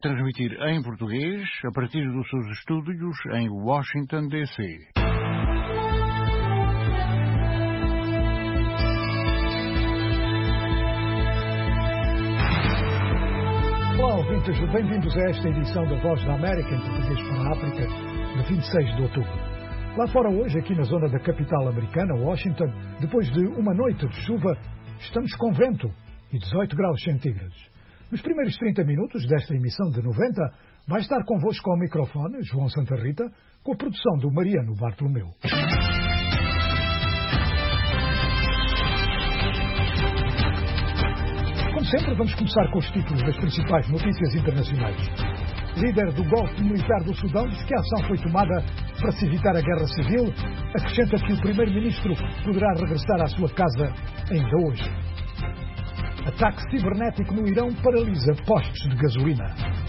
Transmitir em português a partir dos seus estúdios em Washington, D.C. Olá, ouvintes, bem-vindos a esta edição da Voz da América em português para a África, de 26 de outubro. Lá fora hoje, aqui na zona da capital americana, Washington, depois de uma noite de chuva, estamos com vento e 18 graus centígrados. Nos primeiros 30 minutos desta emissão de 90, vai estar convosco ao microfone João Santa Rita, com a produção do Mariano Bartolomeu. Como sempre, vamos começar com os títulos das principais notícias internacionais. Líder do golpe militar do Sudão diz que a ação foi tomada para se evitar a guerra civil. Acrescenta que o primeiro-ministro poderá regressar à sua casa ainda hoje. Ataque cibernético no Irão paralisa postos de gasolina.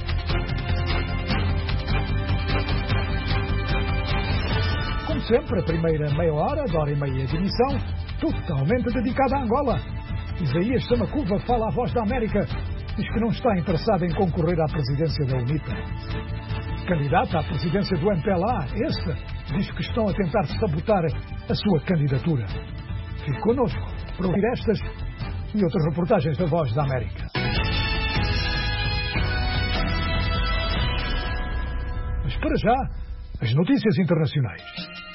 Como sempre, a primeira meia hora, de hora e meia de emissão, totalmente dedicada a Angola. Isaías Samacuva fala à Voz da América. Diz que não está interessado em concorrer à presidência da UNITA. Candidato à presidência do MPLA, este diz que estão a tentar sabotar a sua candidatura. Fique connosco para ouvir estas e outras reportagens da Voz da América. Mas para já, as notícias internacionais.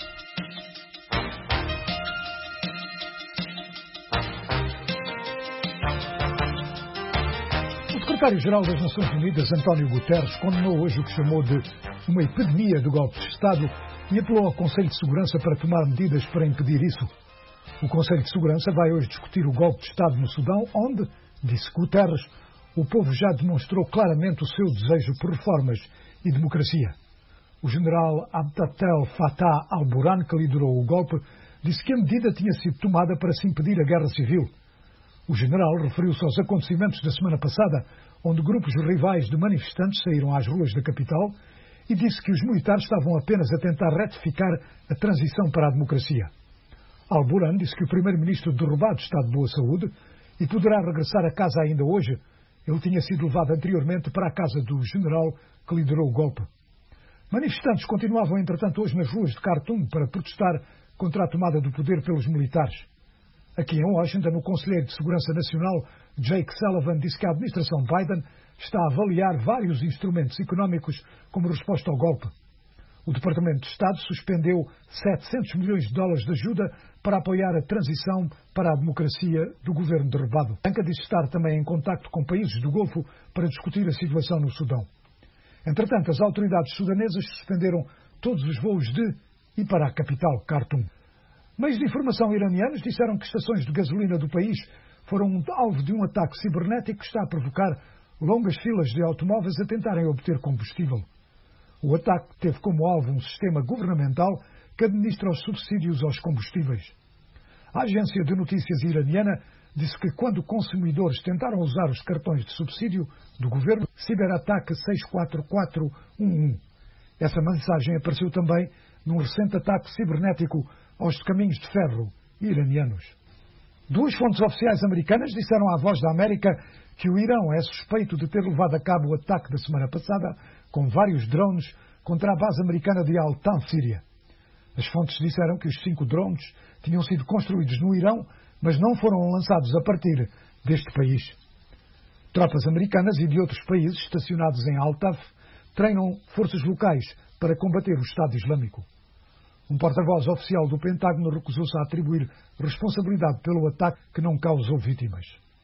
O secretário-geral das Nações Unidas, António Guterres, condenou hoje o que chamou de uma epidemia do golpe de Estado e apelou ao Conselho de Segurança para tomar medidas para impedir isso. O Conselho de Segurança vai hoje discutir o golpe de Estado no Sudão, onde, disse Guterres, o povo já demonstrou claramente o seu desejo por reformas e democracia. O general Abdel Fattah al-Burhan, que liderou o golpe, disse que a medida tinha sido tomada para se impedir a guerra civil. O general referiu-se aos acontecimentos da semana passada, onde grupos rivais de manifestantes saíram às ruas da capital e disse que os militares estavam apenas a tentar retificar a transição para a democracia. Al-Burhan disse que o primeiro-ministro derrubado está de boa saúde e poderá regressar a casa ainda hoje. Ele tinha sido levado anteriormente para a casa do general que liderou o golpe. Manifestantes continuavam, entretanto, hoje nas ruas de Khartoum para protestar contra a tomada do poder pelos militares. Aqui em Washington, o Conselheiro de Segurança Nacional, Jake Sullivan, disse que a administração Biden está a avaliar vários instrumentos económicos como resposta ao golpe. O Departamento de Estado suspendeu $700 milhões de ajuda para apoiar a transição para a democracia do governo derrubado. A banca diz estar também em contacto com países do Golfo para discutir a situação no Sudão. Entretanto, as autoridades sudanesas suspenderam todos os voos de e para a capital, Khartoum. Meios de informação iranianos disseram que estações de gasolina do país foram alvo de um ataque cibernético que está a provocar longas filas de automóveis a tentarem obter combustível. O ataque teve como alvo um sistema governamental que administra os subsídios aos combustíveis. A agência de notícias iraniana disse que quando consumidores tentaram usar os cartões de subsídio do governo, ciberataque 64411. Essa mensagem apareceu também num recente ataque cibernético aos caminhos de ferro iranianos. Duas fontes oficiais americanas disseram à Voz da América que o Irão é suspeito de ter levado a cabo o ataque da semana passada com vários drones contra a base americana de Al-Tan, Síria. As fontes disseram que os 5 drones tinham sido construídos no Irão, mas não foram lançados a partir deste país. Tropas americanas e de outros países estacionados em Al-Taf treinam forças locais para combater o Estado Islâmico. Um porta-voz oficial do Pentágono recusou-se a atribuir responsabilidade pelo ataque que não causou vítimas.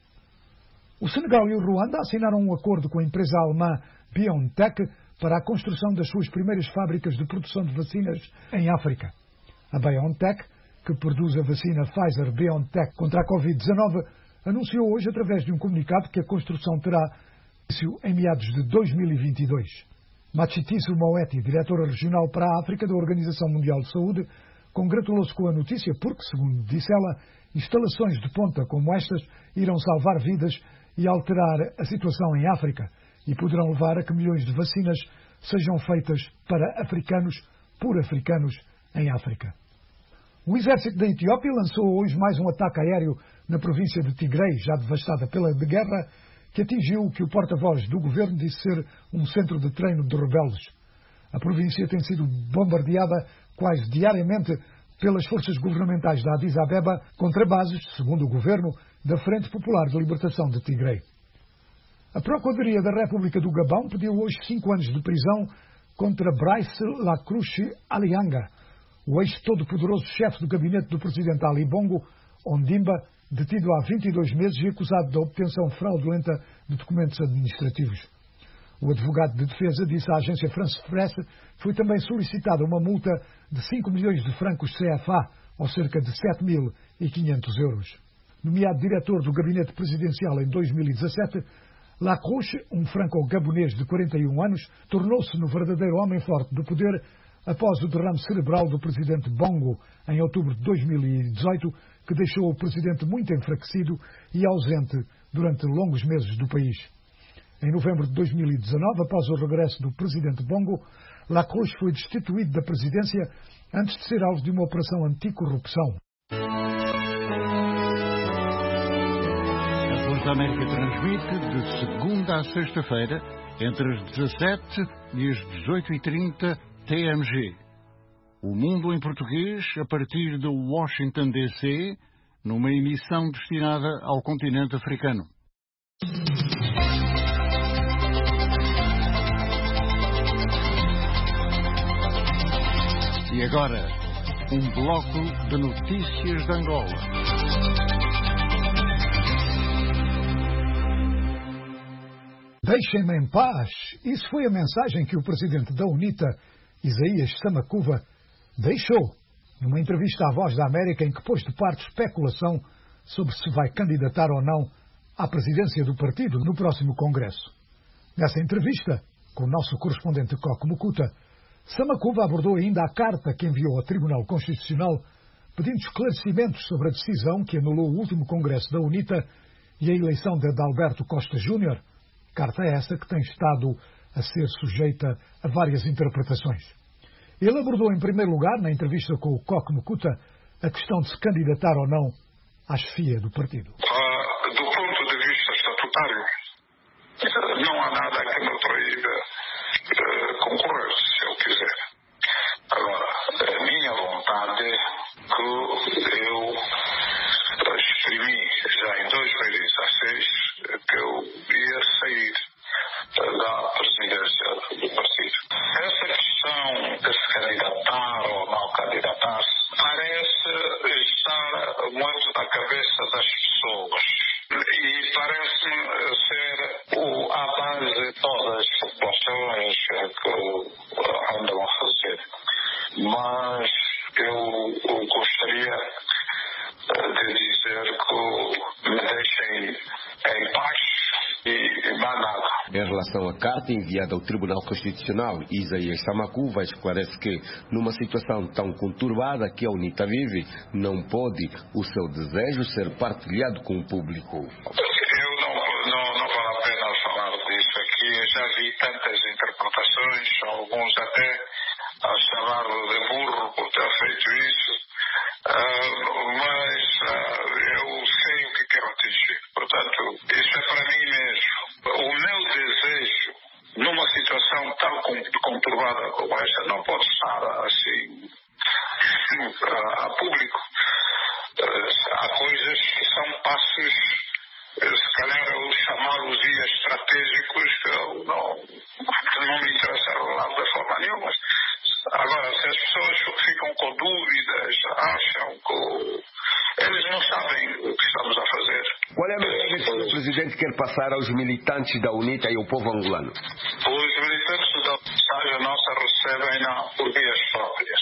O Senegal e o Ruanda assinaram um acordo com a empresa alemã BioNTech para a construção das suas primeiras fábricas de produção de vacinas em África. A BioNTech, que produz a vacina Pfizer-BioNTech contra a Covid-19, anunciou hoje, através de um comunicado, que a construção terá início em meados de 2022. Machitiso Moeti, diretora regional para a África da Organização Mundial de Saúde, congratulou-se com a notícia porque, segundo disse ela, instalações de ponta como estas irão salvar vidas e alterar a situação em África e poderão levar a que milhões de vacinas sejam feitas para africanos, por africanos, em África. O exército da Etiópia lançou hoje mais um ataque aéreo na província de Tigray, já devastada pela guerra, que atingiu o que o porta-voz do governo disse ser um centro de treino de rebeldes. A província tem sido bombardeada quase diariamente pelas forças governamentais da Addis Abeba contra bases, segundo o governo, da Frente Popular de Libertação de Tigray. A Procuradoria da República do Gabão pediu hoje 5 anos de prisão contra Brice Lacrouche Alianga, o ex-todo-poderoso chefe do gabinete do presidente Ali Bongo Ondimba, detido há 22 meses e acusado da obtenção fraudulenta de documentos administrativos. O advogado de defesa disse à agência France Presse que foi também solicitada uma multa de 5 milhões de francos CFA, ou cerca de 7.500 euros. Nomeado diretor do gabinete presidencial em 2017, Lacrouche, um franco-gabonês de 41 anos, tornou-se no verdadeiro homem forte do poder após o derrame cerebral do presidente Bongo em outubro de 2018, que deixou o presidente muito enfraquecido e ausente durante longos meses do país. Em novembro de 2019, após o regresso do presidente Bongo, Lacrouche foi destituído da presidência antes de ser alvo de uma operação anticorrupção. A Voz da América transmite de segunda a sexta-feira, entre as 17 e as 18h30 TMG. O Mundo em Português, a partir de Washington, D.C., numa emissão destinada ao continente africano. E agora, um bloco de notícias de Angola. Deixem-me em paz. Isso foi a mensagem que o presidente da UNITA, Isaías Samakuva, deixou numa entrevista à Voz da América em que pôs de parte especulação sobre se vai candidatar ou não à presidência do partido no próximo Congresso. Nessa entrevista, com o nosso correspondente Coco Mukuta, Samakuva abordou ainda a carta que enviou ao Tribunal Constitucional pedindo esclarecimentos sobre a decisão que anulou o último Congresso da UNITA e a eleição de Adalberto Costa Júnior, carta essa que tem estado a ser sujeita a várias interpretações. Ele abordou em primeiro lugar, na entrevista com o Coco Mukuta, a questão de se candidatar ou não à chefia do partido. Do ponto de vista estatutário, não há nada que me proíba concorrer, se eu quiser. Agora, a minha vontade que eu exprimi já em 2016 que eu ia sair da presidência do partido. Essa questão de se candidatar ou não candidatar-se parece estar muito na cabeça das pessoas e parece-me ser a base de todas as populações que andam a fazer. Mas eu gostaria de dizer que me deixem em paz e mais nada. Em relação à carta enviada ao Tribunal Constitucional, Isaías Samakuva esclarece que, numa situação tão conturbada que a UNITA vive, não pode o seu desejo ser partilhado com o público. Não vale a pena falar disso aqui. Eu já vi tantas interpretações, alguns até a chamar-lo de burro por ter feito isso. Mas eu sei o que quero atingir. Portanto, isso é para mim mesmo. O meu desejo, numa situação tão conturbada como esta, não pode estar assim a público. Há coisas que são passos, se calhar eu chamá-los dias estratégicos, que não me interessaram lá de forma nenhuma. Agora, se as pessoas ficam com dúvidas, acham que eles não sabem o que estamos a fazer. Qual é a mensagem que o presidente quer passar aos militantes da UNITA e ao povo angolano? Os militantes da UNITA nossa recebem por vias próprias.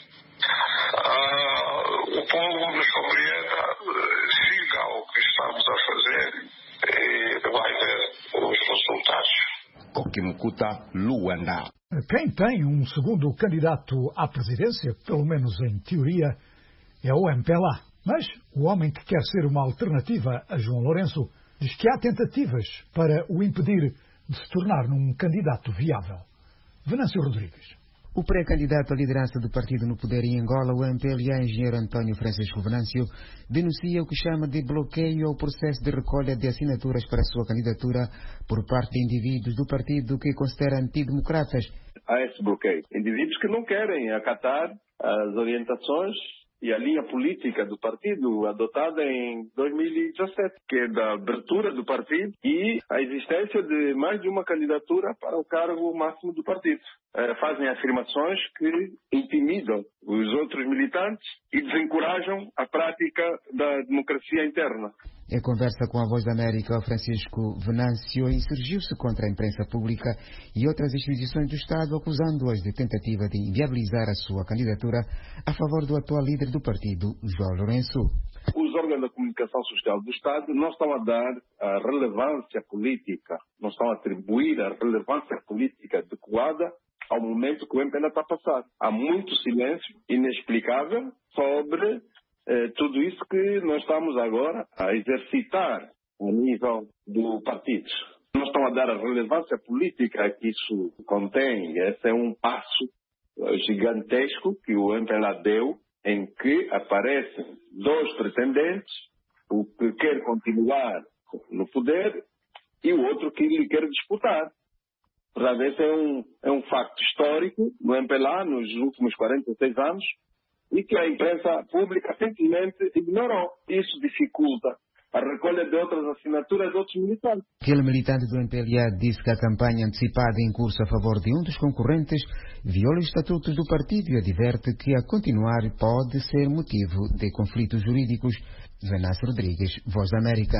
O povo nos compreenda, siga o que estamos a fazer e vai ver os resultados. Kokimukuta, Luanda. Quem tem um segundo candidato à presidência, pelo menos em teoria, é o MPLA. Mas o homem que quer ser uma alternativa a João Lourenço diz que há tentativas para o impedir de se tornar num candidato viável. Venâncio Rodrigues. O pré-candidato à liderança do partido no poder em Angola, o MPLA, engenheiro António Francisco Venâncio, denuncia o que chama de bloqueio ao processo de recolha de assinaturas para a sua candidatura por parte de indivíduos do partido que considera antidemocratas. Há esse bloqueio. Indivíduos que não querem acatar as orientações e a linha política do partido adotada em 2017, que é da abertura do partido e a existência de mais de uma candidatura para o cargo máximo do partido. Fazem afirmações que intimidam os outros militantes e desencorajam a prática da democracia interna. Em conversa com a Voz da América, Francisco Venâncio insurgiu-se contra a imprensa pública e outras instituições do Estado, acusando-as de tentativa de inviabilizar a sua candidatura a favor do atual líder do partido, João Lourenço. Os órgãos da comunicação social do Estado não estão a dar a relevância política, não estão a atribuir a relevância política adequada ao momento que o MPLA está a passar. Há muito silêncio inexplicável sobre tudo isso que nós estamos agora a exercitar a nível do partido. Não estão a dar a relevância política que isso contém. Esse é um passo gigantesco que o MPLA deu, em que aparecem dois pretendentes, o que quer continuar no poder e o outro que lhe quer disputar. Portanto, esse é um facto histórico no MPLA nos últimos 46 anos, e que a imprensa pública simplesmente ignorou. Isso dificulta a recolha de outras assinaturas de outros militantes. Aquele militante do MPLA disse que a campanha antecipada em curso a favor de um dos concorrentes viola os estatutos do partido e adverte que, a continuar, pode ser motivo de conflitos jurídicos. Venâncio Rodrigues, Voz da América.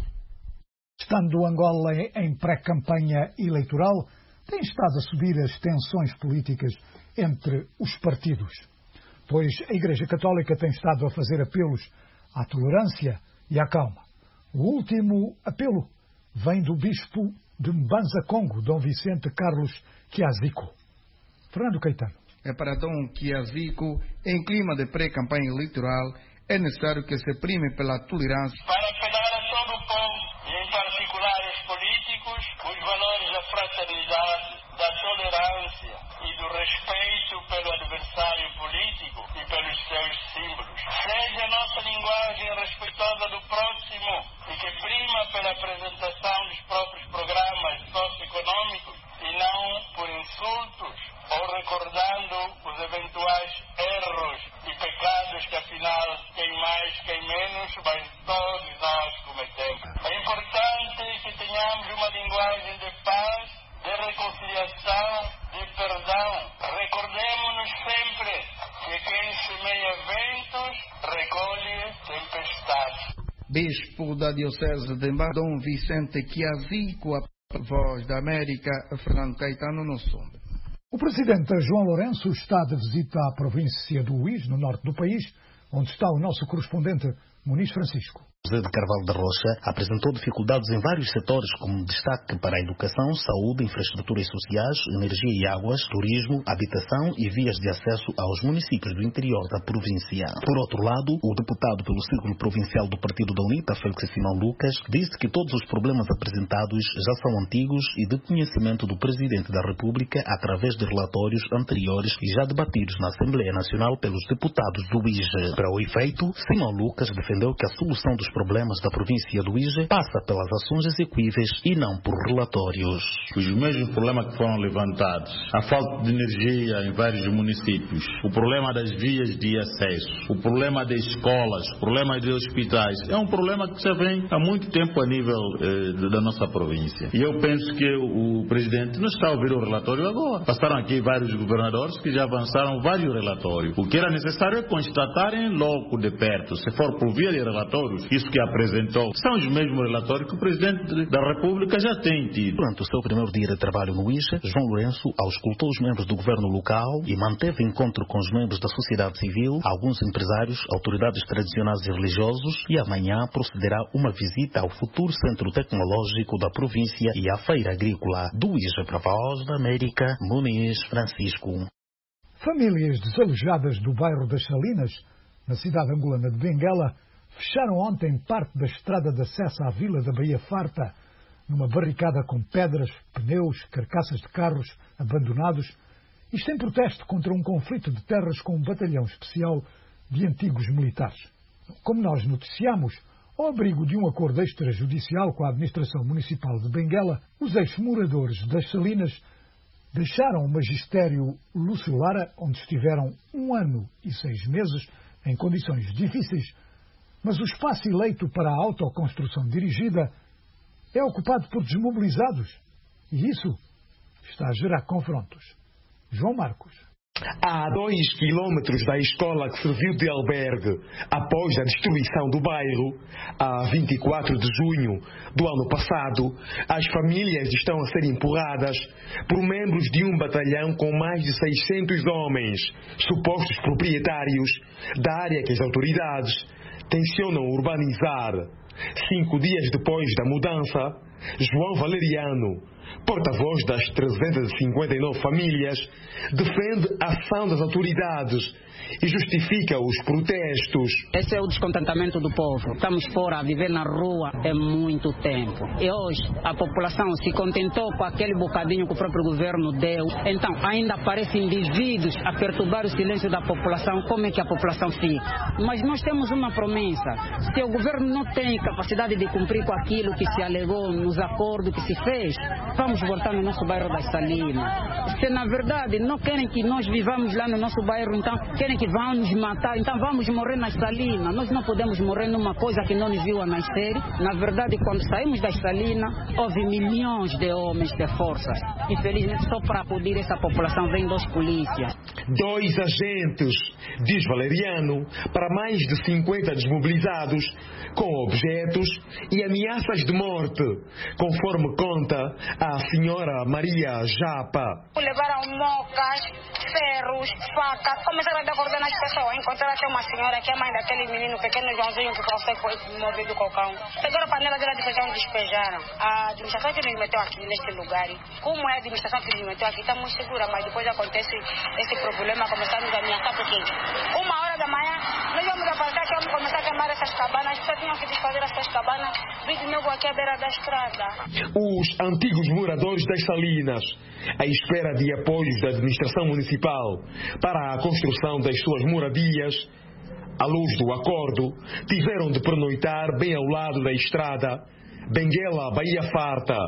Estando Angola em pré-campanha eleitoral, têm estado a subir as tensões políticas entre os partidos, pois a Igreja Católica tem estado a fazer apelos à tolerância e à calma. O último apelo vem do bispo de Mbanza Congo, Dom Vicente Carlos Kiaziko. Fernando Caetano. Para Dom Kiaziko, em clima de pré-campanha eleitoral, é necessário que se prime pela tolerância. Para apelar a todo o povo, e em particular os políticos, os valores da fraternidade, da tolerância e do respeito pelo adversário político e pelos seus símbolos. Seja a nossa linguagem respeitosa do próximo e que prima pela apresentação dos próprios programas socioeconômicos e não por insultos ou recordando os eventuais erros e pecados que afinal quem mais, quem menos, mas todos nós cometemos. É importante que tenhamos uma linguagem de paz, de reconciliação, de perdão. Recordemos-nos sempre que quem semeia ventos recolhe tempestades. Bispo da Diocese de Mbanza, Dom Vicente Kiaziko, a Voz da América, Fernando Caetano, no Sombra. O presidente João Lourenço está de visita à província do Luís, no norte do país, onde está o nosso correspondente Muniz Francisco. José de Carvalho da Rocha apresentou dificuldades em vários setores, como destaque para a educação, saúde, infraestruturas sociais, energia e águas, turismo, habitação e vias de acesso aos municípios do interior da província. Por outro lado, o deputado pelo Círculo Provincial do Partido da UNITA, Félix Simão Lucas, disse que todos os problemas apresentados já são antigos e de conhecimento do Presidente da República através de relatórios anteriores e já debatidos na Assembleia Nacional pelos deputados do IJE. Para o efeito, Simão Lucas defendeu que a solução dos problemas da província do IJE passa pelas ações execuíveis e não por relatórios. Os mesmos problemas que foram levantados, a falta de energia em vários municípios, o problema das vias de acesso, o problema de escolas, o problema de hospitais, é um problema que já vem há muito tempo a nível da nossa província. E eu penso que o Presidente não está a ouvir o relatório agora. Passaram aqui vários governadores que já avançaram vários relatórios. O que era necessário é constatarem logo de perto, se for por via de relatórios, isso que apresentou são os mesmos relatórios que o Presidente da República já tem tido. Durante o seu primeiro dia de trabalho no IJE, João Lourenço auscultou os membros do governo local e manteve encontro com os membros da sociedade civil, alguns empresários, autoridades tradicionais e religiosos, e amanhã procederá uma visita ao futuro centro tecnológico da província e à feira agrícola. Do IJE para a Voz da América, Muniz Francisco. Famílias desalojadas do bairro das Salinas, na cidade angolana de Benguela, fecharam ontem parte da estrada de acesso à vila da Baía Farta, numa barricada com pedras, pneus, carcaças de carros abandonados Isto em protesto contra um conflito de terras com um batalhão especial de antigos militares. Como nós noticiamos, ao abrigo de um acordo extrajudicial com a administração municipal de Benguela, os ex-moradores das Salinas deixaram o magistério Lúcio Lara, onde estiveram 1 ano e 6 meses, em condições difíceis, mas o espaço eleito para a autoconstrução dirigida é ocupado por desmobilizados, e isso está a gerar confrontos. João Marcos. A 2 quilómetros da escola que serviu de albergue após a destruição do bairro, a 24 de junho do ano passado, as famílias estão a ser empurradas por membros de um batalhão com mais de 600 homens, supostos proprietários da área que as autoridades tencionam urbanizar. 5 dias depois da mudança, João Valeriano, porta-voz das 359 famílias, defende a ação das autoridades e justifica os protestos. Esse é o descontentamento do povo. Estamos fora a viver na rua há muito tempo. E hoje a população se contentou com aquele bocadinho que o próprio governo deu. Então ainda aparecem indivíduos a perturbar o silêncio da população. Como é que a população fica? Mas nós temos uma promessa. Se o governo não tem capacidade de cumprir com aquilo que se alegou nos acordos que se fez, vamos voltar no nosso bairro das Salinas. Se na verdade não querem que nós vivamos lá no nosso bairro, então querem que vão nos matar, então vamos morrer nas Salinas. Nós não podemos morrer numa coisa que não nos viu a nascer. Na verdade, quando saímos das Salinas, houve milhões de homens de forças. Infelizmente, só para acudir essa população vem 2 polícias. 2 agentes, diz Valeriano, para mais de 50 desmobilizados, com objetos e ameaças de morte, conforme conta a senhora Maria Japa. Levaram mocas, ferros, facas, começaram a dar ordem às pessoas. Encontraram até uma senhora que é mãe daquele menino pequeno Joãozinho que foi movido com o cão. Pegaram a panela dela de feijão e despejaram. A administração que nos meteu aqui neste lugar, como é a administração que nos meteu aqui, estamos seguros, mas depois acontece esse problema, começamos a ameaçar porque 1h da manhã nós vamos aparecer aqui, vamos começar a queimar essas cabanas, as pessoas tinham que desfazer essas cabanas, vir de novo aqui à beira da estrada. Os antigos moradores das Salinas, à espera de apoios da administração municipal para a construção das suas moradias, à luz do acordo, tiveram de pernoitar bem ao lado da estrada Benguela, Bahia Farta,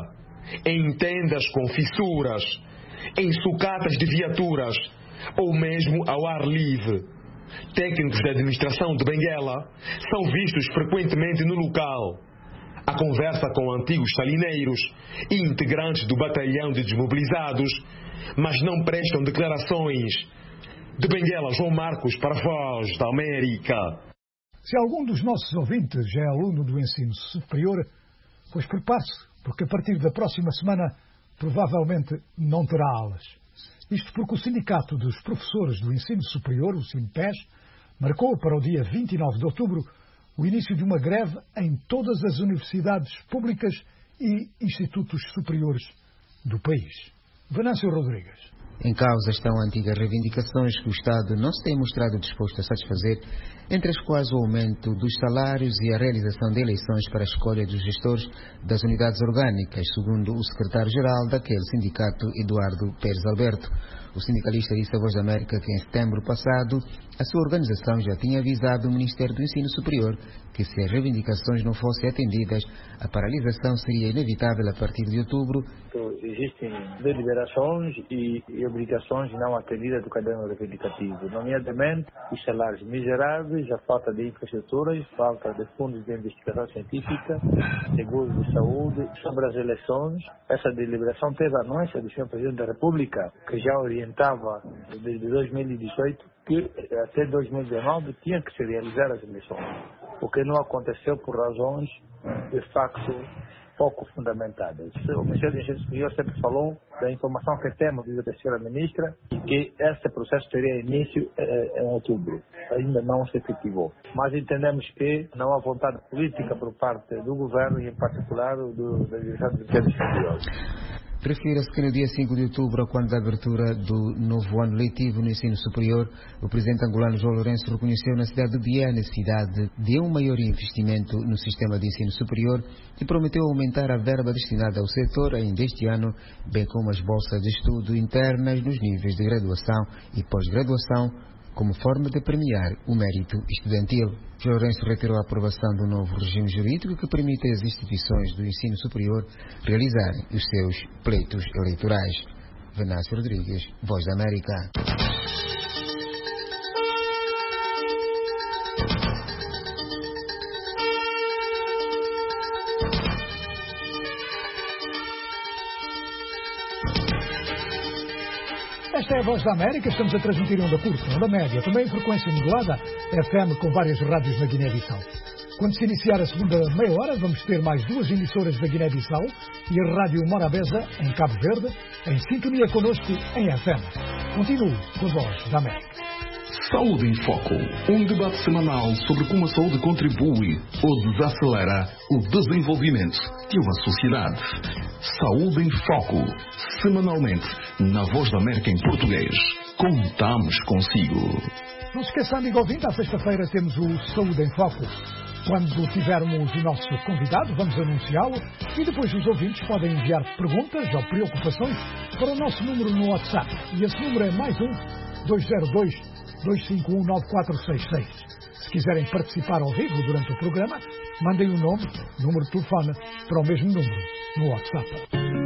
em tendas com fissuras, em sucatas de viaturas ou mesmo ao ar livre. Técnicos da administração de Benguela são vistos frequentemente no local. A conversa com antigos salineiros e integrantes do batalhão de desmobilizados, mas não prestam declarações. De Benguela, João Marcos, para a Voz da América. Se algum dos nossos ouvintes já é aluno do ensino superior, pois prepare-se, porque a partir da próxima semana provavelmente não terá aulas. Isto porque o Sindicato dos Professores do Ensino Superior, o SINPES, marcou para o dia 29 de outubro o início de uma greve em todas as universidades públicas e institutos superiores do país. Venâncio Rodrigues. Em causa estão antigas reivindicações que o Estado não se tem mostrado disposto a satisfazer, entre as quais o aumento dos salários e a realização de eleições para a escolha dos gestores das unidades orgânicas, segundo o secretário-geral daquele sindicato, Eduardo Pérez Alberto. O sindicalista disse à Voz da América que em setembro passado a sua organização já tinha avisado o Ministério do Ensino Superior que se as reivindicações não fossem atendidas, a paralisação seria inevitável a partir de outubro. Existem deliberações e obrigações não atendidas do caderno reivindicativo, nomeadamente os salários miseráveis, a falta de infraestruturas, falta de fundos de investigação científica, seguros de saúde. Sobre as eleições, essa deliberação teve a anuência do Sr. Presidente da República, que já orientava desde 2018 que até 2019 tinha que se realizar as eleições, o que não aconteceu por razões de facto pouco fundamentadas. O Ministério do Ensino Superior sempre falou da informação que temos da senhora ministra e que este processo teria início em outubro. Ainda não se efetivou. Mas entendemos que não há vontade política por parte do governo e em particular da direção do Ministério Superior. Refira-se que no dia 5 de outubro, quando da abertura do novo ano letivo no ensino superior, o presidente angolano João Lourenço reconheceu na cidade de Bié a necessidade de um maior investimento no sistema de ensino superior e prometeu aumentar a verba destinada ao setor ainda este ano, bem como as bolsas de estudo internas nos níveis de graduação e pós-graduação, como forma de premiar o mérito estudantil. João Lourenço reiterou a aprovação do novo regime jurídico que permite às instituições do ensino superior realizarem os seus pleitos eleitorais. Venâncio Rodrigues, Voz da América. Esta é a Voz da América, estamos a transmitir em onda curta, onda média, também em frequência modulada, FM com várias rádios na Guiné-Bissau. Quando se iniciar a segunda meia hora, vamos ter mais 2 emissoras da Guiné-Bissau e a Rádio Morabeza, em Cabo Verde, em sintonia connosco em FM. Continuo com a Voz da América. Saúde em Foco, um debate semanal sobre como a saúde contribui ou desacelera o desenvolvimento de uma sociedade. Saúde em Foco, semanalmente, na Voz da América em português. Contamos consigo. Não se esqueça, amigo ouvinte, à sexta-feira temos o Saúde em Foco. Quando tivermos o nosso convidado, vamos anunciá-lo e depois os ouvintes podem enviar perguntas ou preocupações para o nosso número no WhatsApp. E esse número é mais 1-202-251-9466. Se quiserem participar ao vivo durante o programa, mandem o nome, número de telefone para o mesmo número no WhatsApp.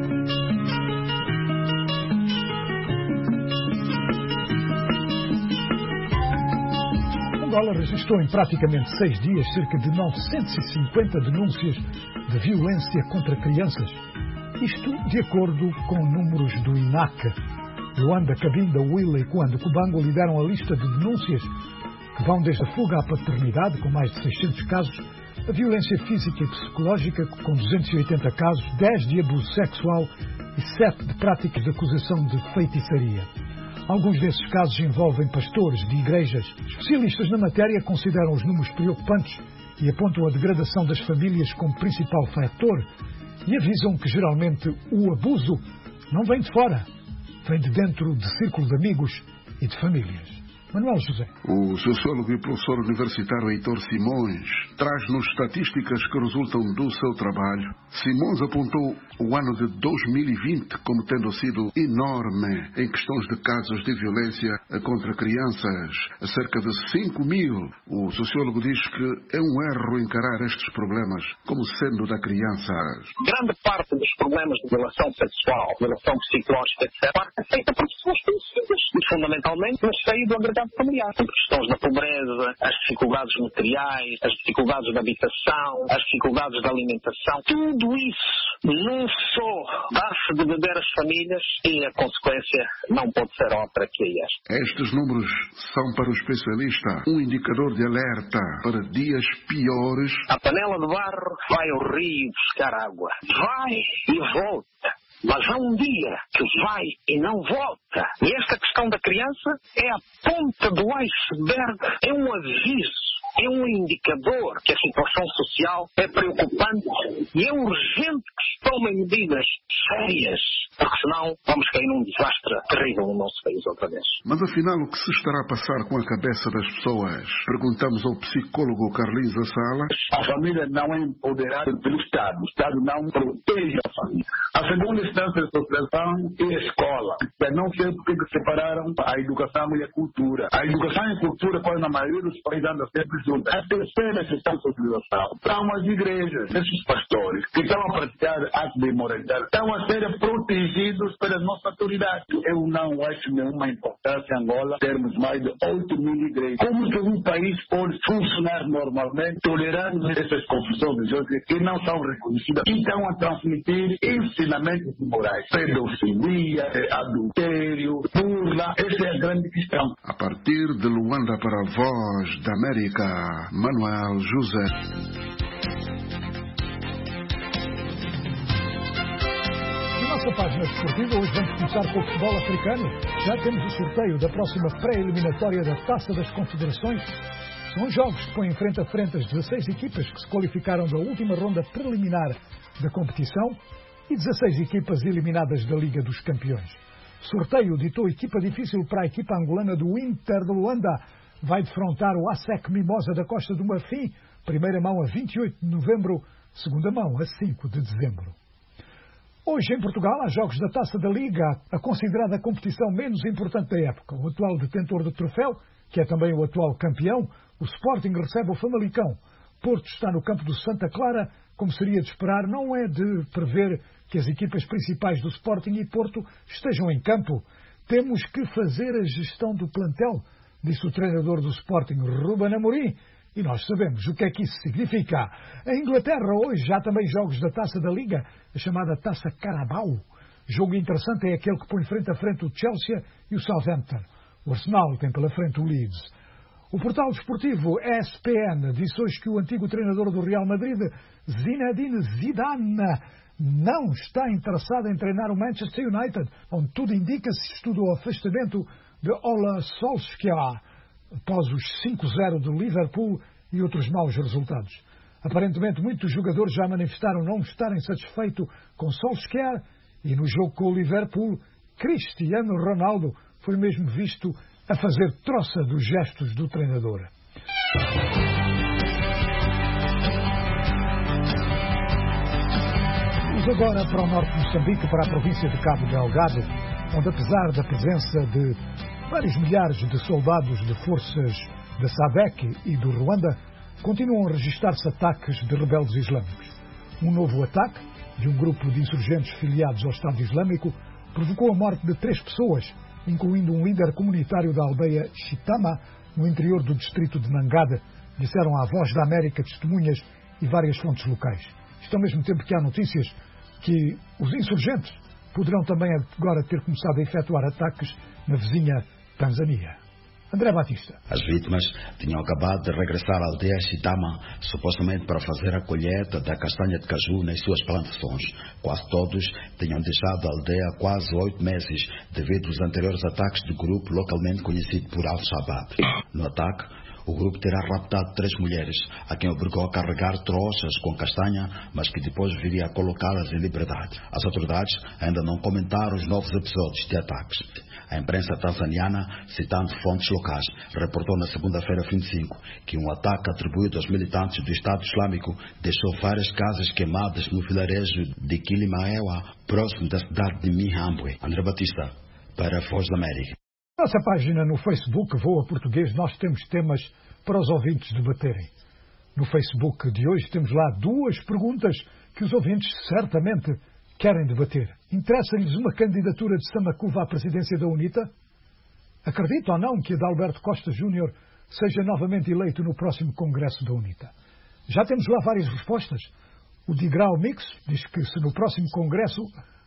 Angola registrou em praticamente 6 dias cerca de 950 denúncias de violência contra crianças. Isto de acordo com números do INAC. Luanda, Cabinda, Huila e Coanda Cubango lideram a lista de denúncias que vão desde a fuga à paternidade, com mais de 600 casos, a violência física e psicológica, com 280 casos, 10 de abuso sexual e 7 de práticas de acusação de feitiçaria. Alguns desses casos envolvem pastores de igrejas. Especialistas na matéria consideram os números preocupantes e apontam a degradação das famílias como principal fator e avisam que geralmente o abuso não vem de fora, vem de dentro de círculo de amigos e de famílias. Manuel José. O sociólogo e professor universitário Heitor Simões traz-nos estatísticas que resultam do seu trabalho. Simões apontou o ano de 2020 como tendo sido enorme em questões de casos de violência contra crianças, cerca de 5.000. O sociólogo diz que é um erro encarar estes problemas como sendo da criança. Grande parte dos problemas de violação sexual, violação psicológica, etc., é feita por pessoas conhecidas e, fundamentalmente, no seio do agregado familiar. Questões da pobreza, as dificuldades materiais, as dificuldades da habitação, as dificuldades da alimentação, tudo isso não só dá-se de beber às famílias e a consequência não pode ser outra que esta. Estes números são para o especialista um indicador de alerta para dias piores. A panela de barro vai ao rio buscar água. Vai e volta. Mas há um dia que vai e não volta. E esta questão da criança é a ponta do iceberg, é um aviso, é um indicador que a situação social é preocupante e é urgente que se tomem medidas sérias, porque senão vamos cair num desastre terrível no nosso país outra vez. Mas afinal, o que se estará a passar com a cabeça das pessoas? Perguntamos ao psicólogo Carlinhos Assala. A família não é empoderada pelo Estado. O Estado não protege a família. A segunda instância de proteção é a escola. Não sei por que separaram a educação e a cultura. A educação e a cultura, quase na maioria dos países, andam sempre juntas. A terceira questão de socialização são as igrejas. Esses pastores que estão a praticar atos de imoralidade estão a ser protegidos pela nossa autoridade. Eu não acho nenhuma importância em Angola termos mais de 8.000 igrejas. Como que um país pode funcionar normalmente tolerando essas confusões religiosas que não são reconhecidas e estão a transmitir ensinamentos morais? Pedofilia, adultério, burla, essa é a grande questão. A partir de Luanda para a Voz da América, Manuel José. Nossa página desportiva, hoje vamos começar com o futebol africano. Já temos o sorteio da próxima pré-eliminatória da Taça das Confederações. São jogos que põem frente a frente as 16 equipas que se qualificaram da última ronda preliminar da competição. e 16 equipas eliminadas da Liga dos Campeões. Sorteio ditou equipa difícil para a equipa angolana do Inter de Luanda. Vai defrontar o ASEC Mimosa da Costa do Marfim, primeira mão a 28 de novembro, segunda mão a 5 de dezembro. Hoje em Portugal há jogos da Taça da Liga, a considerada competição menos importante da época. O atual detentor do troféu, que é também o atual campeão, o Sporting recebe o Famalicão. Porto está no campo do Santa Clara, como seria de esperar, não é de prever que as equipas principais do Sporting e Porto estejam em campo. Temos que fazer a gestão do plantel, disse o treinador do Sporting, Ruben Amorim, e nós sabemos o que é que isso significa. Em Inglaterra, hoje, há também jogos da Taça da Liga, a chamada Taça Carabao. Jogo interessante é aquele que põe frente a frente o Chelsea e o Southampton. O Arsenal tem pela frente o Leeds. O portal desportivo ESPN disse hoje que o antigo treinador do Real Madrid, Zinedine Zidane, não está interessado em treinar o Manchester United, onde tudo indica-se estuda o afastamento de Ole Solskjaer, após os 5-0 do Liverpool e outros maus resultados. Aparentemente, muitos jogadores já manifestaram não estarem satisfeitos com Solskjaer e no jogo com o Liverpool, Cristiano Ronaldo foi mesmo visto a fazer troça dos gestos do treinador. Vamos agora para o norte de Moçambique, para a província de Cabo Delgado, onde apesar da presença de vários milhares de soldados de forças da SADC e do Ruanda, continuam a registrar-se ataques de rebeldes islâmicos. Um novo ataque de um grupo de insurgentes filiados ao Estado Islâmico provocou a morte de 3 pessoas, incluindo um líder comunitário da aldeia Chitama, no interior do distrito de Nangade, disseram à Voz da América testemunhas e várias fontes locais. Isto ao mesmo tempo que há notícias que os insurgentes poderão também agora ter começado a efetuar ataques na vizinha Tanzânia. André Batista. As vítimas tinham acabado de regressar à aldeia Chitama, supostamente para fazer a colheita da castanha de caju nas suas plantações. Quase todos tinham deixado a aldeia há quase 8 meses, devido aos anteriores ataques do grupo localmente conhecido por Al-Shabaab. No ataque, o grupo terá raptado 3 mulheres, a quem obrigou a carregar trouxas com castanha, mas que depois viria a colocá-las em liberdade. As autoridades ainda não comentaram os novos episódios de ataques. A imprensa tanzaniana, citando fontes locais, reportou na segunda-feira 25 que um ataque atribuído aos militantes do Estado Islâmico deixou várias casas queimadas no vilarejo de Kilimaewa, próximo da cidade de Mihambwe. André Batista, para a Voz da América. Nossa página no Facebook, Voa Português, nós temos temas para os ouvintes debaterem. No Facebook de hoje temos lá 2 perguntas que os ouvintes certamente querem debater. Interessa-lhes uma candidatura de Samakuva à presidência da UNITA? Acredita ou não que Adalberto Costa Júnior seja novamente eleito no próximo Congresso da UNITA? Já temos lá várias respostas. O Digrau Mix diz que se no próximo Congresso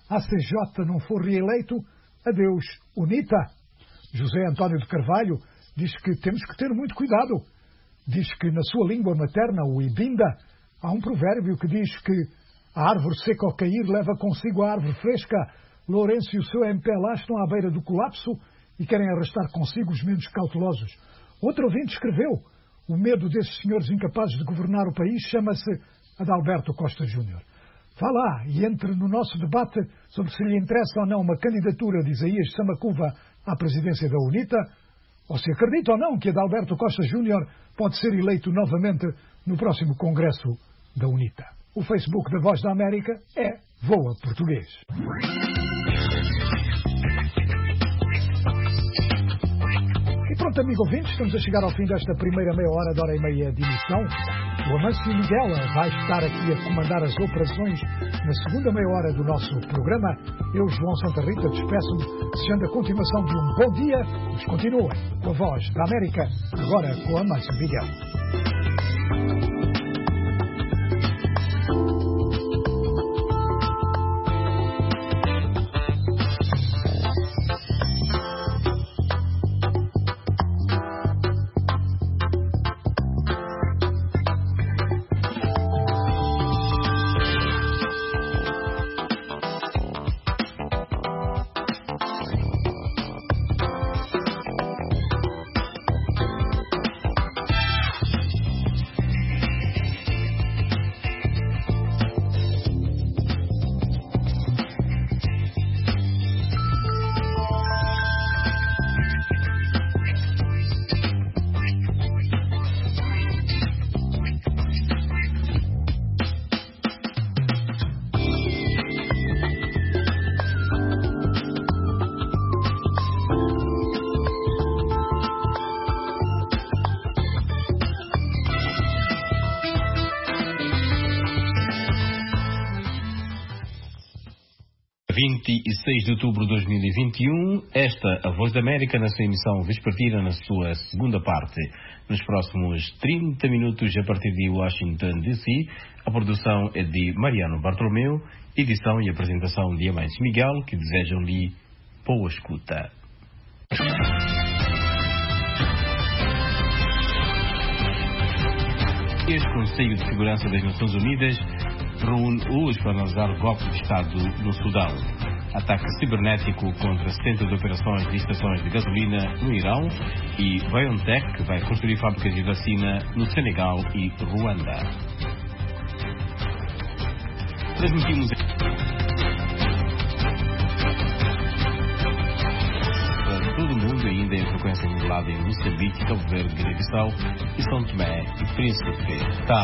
ACJ não for reeleito, adeus UNITA. José António de Carvalho diz que temos que ter muito cuidado. Diz que na sua língua materna, o Ibinda, há um provérbio que diz que a árvore seca ao cair leva consigo a árvore fresca. Lourenço e o seu MPLA estão à beira do colapso e querem arrastar consigo os menos cautelosos. Outro ouvinte escreveu: o medo desses senhores incapazes de governar o país chama-se Adalberto Costa Júnior. Vá lá e entre no nosso debate sobre se lhe interessa ou não uma candidatura de Isaías Samakuva à presidência da UNITA, ou se acredita ou não que Adalberto Costa Júnior pode ser eleito novamente no próximo Congresso da UNITA. O Facebook da Voz da América é Voa Português. E pronto, amigo ouvinte, estamos a chegar ao fim desta primeira meia hora, de hora e meia de emissão. O Amâncio Miguel vai estar aqui a comandar as operações na segunda meia hora do nosso programa. Eu, João Santa Rita, despeço-me, desejando a continuação de um bom dia, mas continuem com a Voz da América, agora com o Amâncio Miguel. 26 de outubro de 2021, esta A Voz da América na sua emissão vespertina na sua segunda parte. Nos próximos 30 minutos a partir de Washington DC, a produção é de Mariano Bartolomeu, edição e apresentação de Amantes Miguel, que desejam-lhe boa escuta. Este Conselho de Segurança das Nações Unidas reúne hoje para analisar o golpe de Estado no Sudão. Ataque cibernético contra centros de operações de estações de gasolina no Irão e BioNTech, que vai construir fábricas de vacina no Senegal e Ruanda. Transmitimos para todo o mundo, ainda em frequência modulada em Moçambique, Cabo Verde, Guiné-Bissau e São Tomé e Príncipe.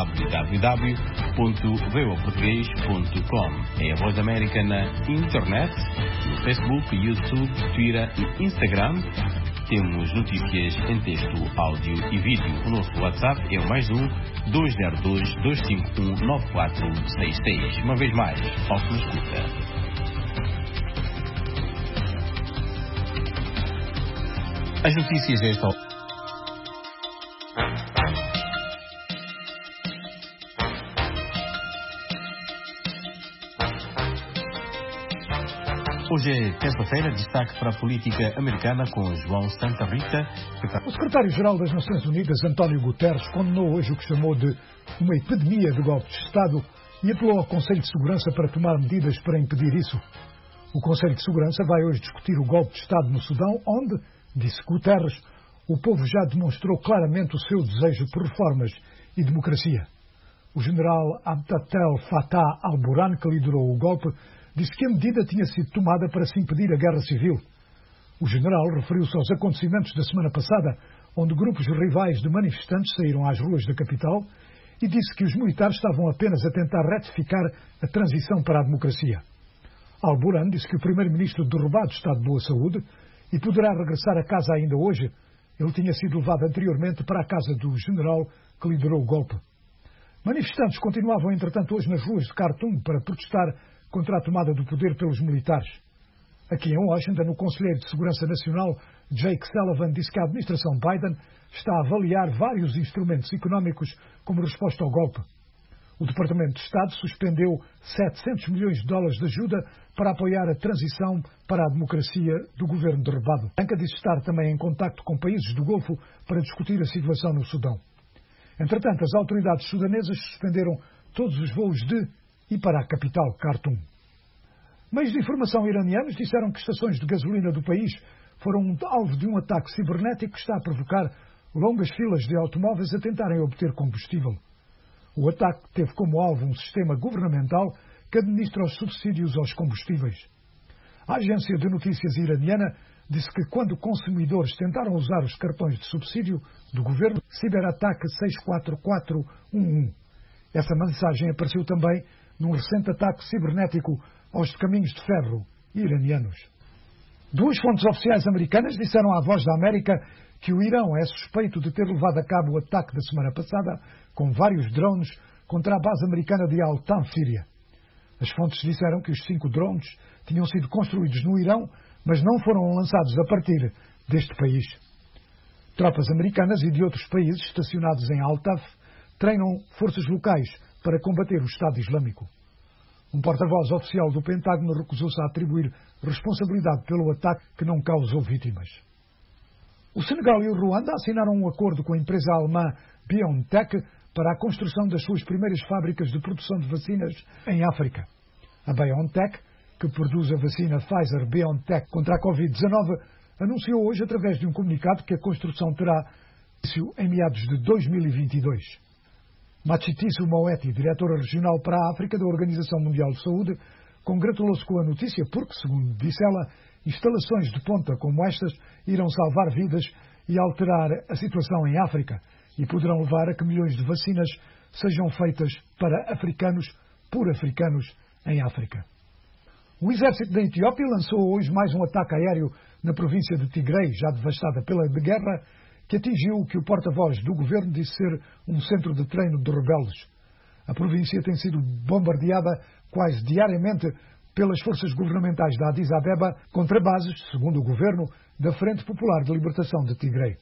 www.voaportugues.com. É a Voz da América na internet, no Facebook, YouTube, Twitter e Instagram. Temos notícias em texto, áudio e vídeo. O nosso WhatsApp é o +1 202 251 9466. Uma vez mais, falso na escuta. As notícias desta hora. Hoje é terça-feira, destaque para a política americana com João Santa Rita. O secretário-geral das Nações Unidas, António Guterres, condenou hoje o que chamou de uma epidemia de golpe de Estado e apelou ao Conselho de Segurança para tomar medidas para impedir isso. O Conselho de Segurança vai hoje discutir o golpe de Estado no Sudão, onde, disse Guterres, o povo já demonstrou claramente o seu desejo por reformas e democracia. O general Abdel Fattah al-Burhan, que liderou o golpe, disse que a medida tinha sido tomada para se impedir a guerra civil. O general referiu-se aos acontecimentos da semana passada, onde grupos rivais de manifestantes saíram às ruas da capital e disse que os militares estavam apenas a tentar retificar a transição para a democracia. Al-Burhan disse que o primeiro-ministro derrubado está de boa saúde e poderá regressar a casa ainda hoje. Ele tinha sido levado anteriormente para a casa do general que liderou o golpe. Manifestantes continuavam, entretanto, hoje nas ruas de Khartoum para protestar contra a tomada do poder pelos militares. Aqui em Washington, o conselheiro de Segurança Nacional, Jake Sullivan, disse que a administração Biden está a avaliar vários instrumentos económicos como resposta ao golpe. O Departamento de Estado suspendeu $700 milhões de ajuda para apoiar a transição para a democracia do governo derrubado. A banca disse estar também em contacto com países do Golfo para discutir a situação no Sudão. Entretanto, as autoridades sudanesas suspenderam todos os voos de e para a capital, Khartoum. Meios de informação iranianos disseram que estações de gasolina do país foram alvo de um ataque cibernético que está a provocar longas filas de automóveis a tentarem obter combustível. O ataque teve como alvo um sistema governamental que administra os subsídios aos combustíveis. A agência de notícias iraniana disse que quando consumidores tentaram usar os cartões de subsídio do governo, ciberataque 64411. Essa mensagem apareceu também num recente ataque cibernético aos caminhos de ferro iranianos. Duas fontes oficiais americanas disseram à Voz da América que o Irão é suspeito de ter levado a cabo o ataque da semana passada com vários drones contra a base americana de Al-Tanfíria. As fontes disseram que os 5 drones tinham sido construídos no Irão, mas não foram lançados a partir deste país. Tropas americanas e de outros países estacionados em Al-Taf treinam forças locais para combater o Estado Islâmico. Um porta-voz oficial do Pentágono recusou-se a atribuir responsabilidade pelo ataque que não causou vítimas. O Senegal e o Ruanda assinaram um acordo com a empresa alemã BioNTech para a construção das suas primeiras fábricas de produção de vacinas em África. A BioNTech, que produz a vacina Pfizer-BioNTech contra a Covid-19, anunciou hoje, através de um comunicado, que a construção terá início em meados de 2022. Machitiso Moeti, diretora regional para a África da Organização Mundial de Saúde, congratulou-se com a notícia porque, segundo disse ela, instalações de ponta como estas irão salvar vidas e alterar a situação em África e poderão levar a que milhões de vacinas sejam feitas para africanos por africanos em África. O exército da Etiópia lançou hoje mais um ataque aéreo na província de Tigray, já devastada pela guerra, que atingiu o que o porta-voz do governo disse ser um centro de treino de rebeldes. A província tem sido bombardeada quase diariamente pelas forças governamentais da Addis Abeba contra bases, segundo o governo, da Frente Popular de Libertação de Tigray.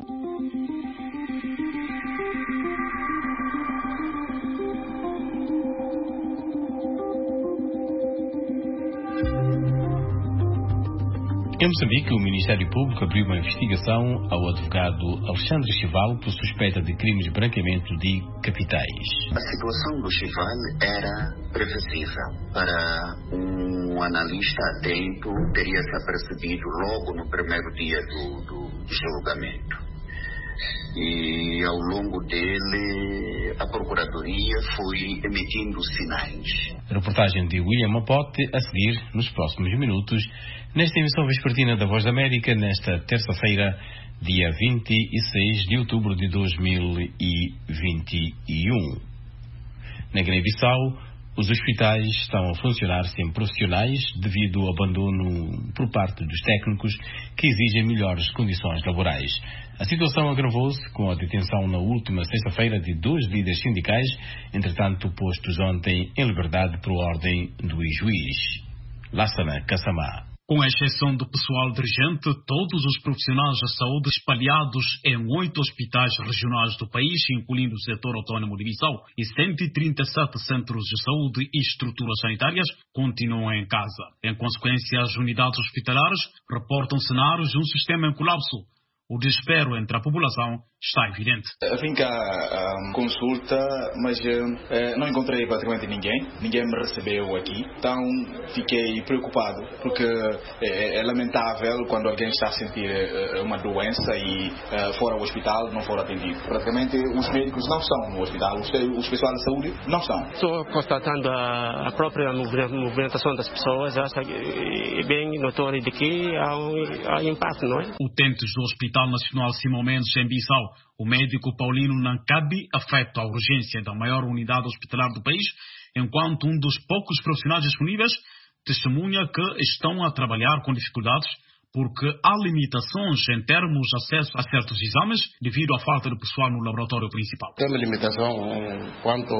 Em Moçambique, o Ministério Público abriu uma investigação ao advogado Alexandre Chival por suspeita de crimes de branqueamento de capitais. A situação do Chival era previsível. Para um analista atento, teria se apercebido logo no primeiro dia do julgamento. E ao longo dele, a Procuradoria foi emitindo sinais. Reportagem de William Mapote a seguir nos próximos minutos, nesta emissão vespertina da Voz da América, nesta terça-feira, dia 26 de outubro de 2021. Na Guiné-Bissau, os hospitais estão a funcionar sem profissionais devido ao abandono por parte dos técnicos que exigem melhores condições laborais. A situação agravou-se com a detenção na última sexta-feira de 2 líderes sindicais, entretanto postos ontem em liberdade por ordem do juiz. Lassana Kassamá. Com exceção do pessoal dirigente, todos os profissionais da saúde espalhados em 8 hospitais regionais do país, incluindo o setor autônomo de Bissau, e 137 centros de saúde e estruturas sanitárias, continuam em casa. Em consequência, as unidades hospitalares reportam cenários de um sistema em colapso. O desespero entre a população está evidente. Vim cá a consulta, mas não encontrei praticamente ninguém. Ninguém me recebeu aqui. Então fiquei preocupado, porque é lamentável quando alguém está a sentir uma doença e for ao hospital não for atendido. Praticamente os médicos não estão no hospital, os pessoal da saúde não estão. Estou constatando a própria movimentação das pessoas. Acho que é bem notório de que há impacto, não é? Utentes do Hospital Nacional Simão Mendes em Bissau, o médico Paulino Nancabi afeta a urgência da maior unidade hospitalar do país, enquanto um dos poucos profissionais disponíveis testemunha que estão a trabalhar com dificuldades porque há limitações em termos de acesso a certos exames devido à falta de pessoal no laboratório principal. Tem uma limitação quanto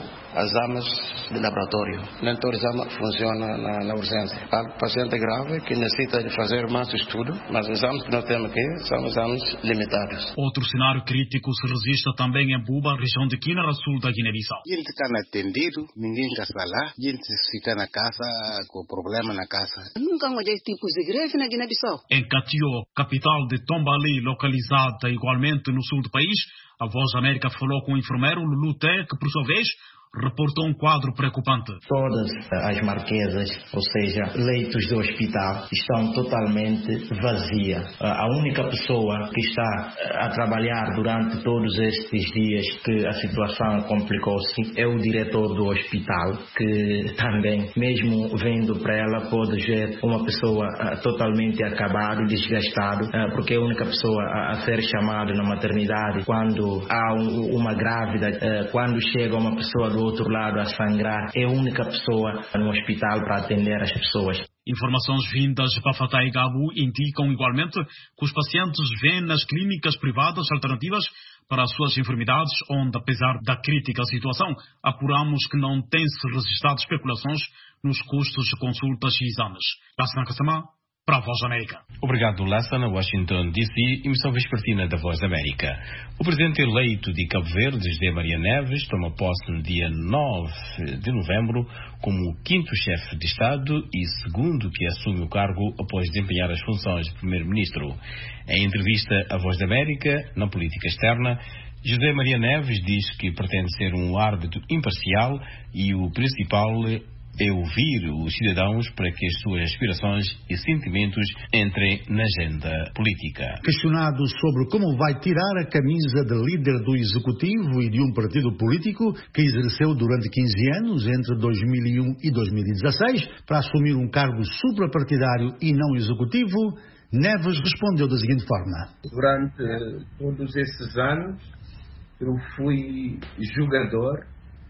a exames de laboratório. Nem todo exame funciona na urgência. Há paciente grave que necessita de fazer mais estudo, mas os exames que nós temos aqui são exames limitados. Outro cenário crítico se registra também em Buba, região de Quina, a sul da Guiné-Bissau. A gente está atendido, ninguém está lá, a gente fica na casa com problema na casa. Nunca houve tipos de greve na Guiné-Bissau. Em Katio, capital de Tombali, localizada igualmente no sul do país, a Voz da América falou com o enfermeiro Lulu Té, que por sua vez reportou um quadro preocupante. Todas as marquesas, ou seja, leitos do hospital, estão totalmente vazias. A única pessoa que está a trabalhar durante todos estes dias que a situação complicou-se é o diretor do hospital, que também, mesmo vendo para ela, pode ver uma pessoa totalmente acabada e desgastada, porque é a única pessoa a ser chamada na maternidade quando há uma grávida, quando chega uma pessoa do outro lado a sangrar, é a única pessoa no hospital para atender as pessoas. Informações vindas de Pafatá e Gabu indicam igualmente que os pacientes vêm nas clínicas privadas alternativas para as suas enfermidades, onde, apesar da crítica situação, apuramos que não tem-se registrado especulações nos custos de consultas e exames. Lassana Kassamá, para a Voz da América. Obrigado, Lassana, Washington, D.C., emissão vespertina da Voz da América. O presidente eleito de Cabo Verde, José Maria Neves, toma posse no dia 9 de novembro como o 5º chefe de Estado e segundo que assume o cargo após desempenhar as funções de primeiro-ministro. Em entrevista à Voz da América, na política externa, José Maria Neves diz que pretende ser um árbitro imparcial e o principal é ouvir os cidadãos para que as suas aspirações e sentimentos entrem na agenda política. Questionado sobre como vai tirar a camisa de líder do Executivo e de um partido político que exerceu durante 15 anos, entre 2001 e 2016, para assumir um cargo suprapartidário e não executivo, Neves respondeu da seguinte forma: Durante todos esses anos, eu fui jogador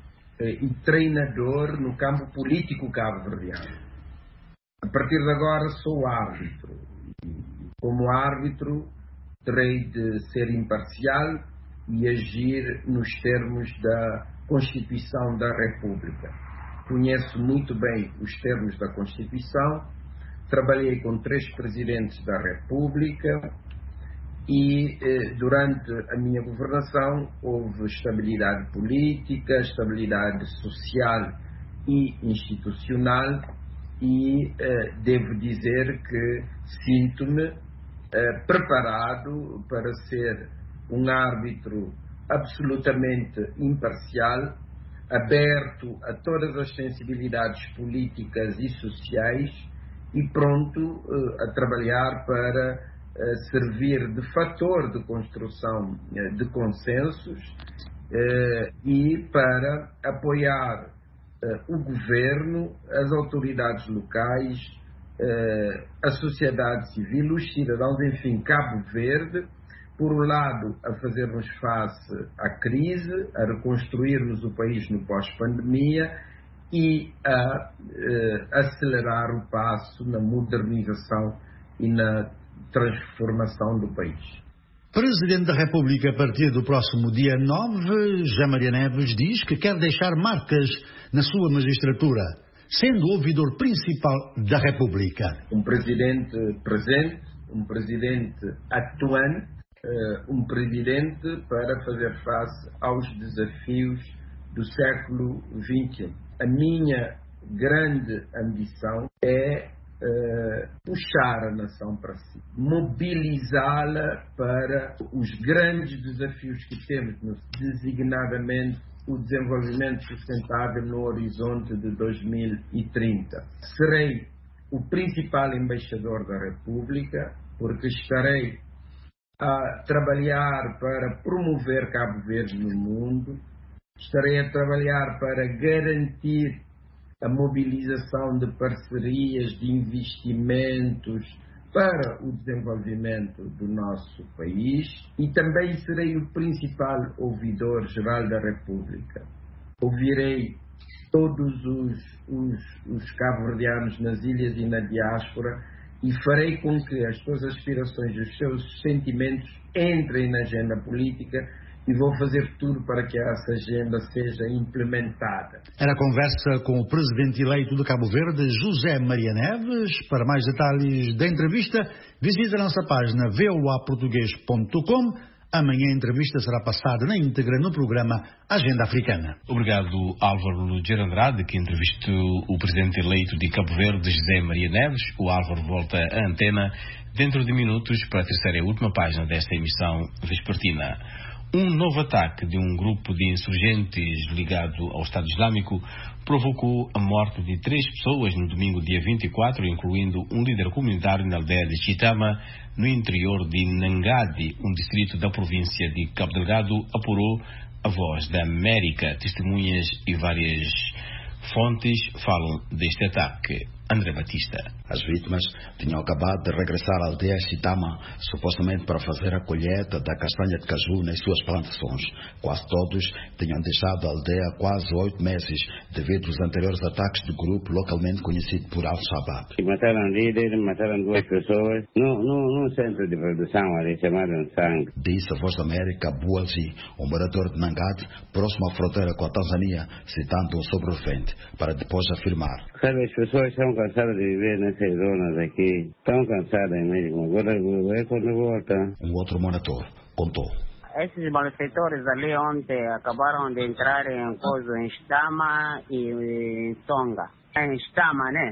e treinador no campo político cabo-verdiano. A partir de agora sou árbitro. Como árbitro, terei de ser imparcial e agir nos termos da Constituição da República. conheço muito bem os termos da Constituição, trabalhei com 3 presidentes da República e durante a minha governação houve estabilidade política, estabilidade social e institucional e devo dizer que sinto-me preparado para ser um árbitro absolutamente imparcial, aberto a todas as sensibilidades políticas e sociais e pronto a trabalhar para servir de fator de construção de consensos e para apoiar o governo, as autoridades locais, a sociedade civil, os cidadãos, enfim, Cabo Verde, por um lado, a fazermos face à crise, a reconstruirmos o país no pós-pandemia e a acelerar o passo na modernização e na transformação do país. Presidente da República, a partir do próximo dia 9, José Maria Neves diz que quer deixar marcas na sua magistratura, sendo o ouvidor principal da República. Um presidente presente, um presidente atuante, um presidente para fazer face aos desafios do século XXI. A minha grande ambição é puxar a nação para si, mobilizá-la para os grandes desafios que temos, designadamente o desenvolvimento sustentável no horizonte de 2030. Serei o principal embaixador da República, porque estarei a trabalhar para promover Cabo Verde no mundo, estarei a trabalhar para garantir a mobilização de parcerias, de investimentos para o desenvolvimento do nosso país e também serei o principal ouvidor geral da República. Ouvirei todos os cabo-verdianos nas ilhas e na diáspora e farei com que as suas aspirações e os seus sentimentos entrem na agenda política e vou fazer tudo para que essa agenda seja implementada. Era a conversa com o presidente eleito de Cabo Verde, José Maria Neves. Para mais detalhes da entrevista, visite a nossa página voaportugues.com. Amanhã a entrevista será passada na íntegra no programa Agenda Africana. Obrigado, Álvaro Lugero Andrade, que entrevistou o presidente eleito de Cabo Verde, José Maria Neves. O Álvaro volta à antena dentro de minutos para a terceira e última página desta emissão vespertina. Um novo ataque de um grupo de insurgentes ligado ao Estado Islâmico provocou a morte de 3 pessoas no domingo dia 24, incluindo um líder comunitário na aldeia de Chitama, no interior de Nangadi, um distrito da província de Cabo Delgado, apurou a Voz da América. Testemunhas e várias fontes falam deste ataque. André Batista. As vítimas tinham acabado de regressar à aldeia Chitama, supostamente para fazer a colheita da castanha de caju nas suas plantações. Quase todos tinham deixado a aldeia há quase 8 meses, devido aos anteriores ataques do grupo localmente conhecido por Al-Shabaab. Mataram líder, mataram 2 pessoas num centro de produção ali chamado Sangue. Disse a Voz da América Bualji, um morador de Nangadi, próximo à fronteira com a Tanzânia, citando um sobrevivente, para depois afirmar: Sabe, as pessoas estão cansadas de viver nessas zonas aqui. Estão cansadas mesmo. Agora é quando volta. Um outro morador contou: Esses malfeitores ali ontem acabaram de entrar em Estama e em Tonga. Em Estama, né?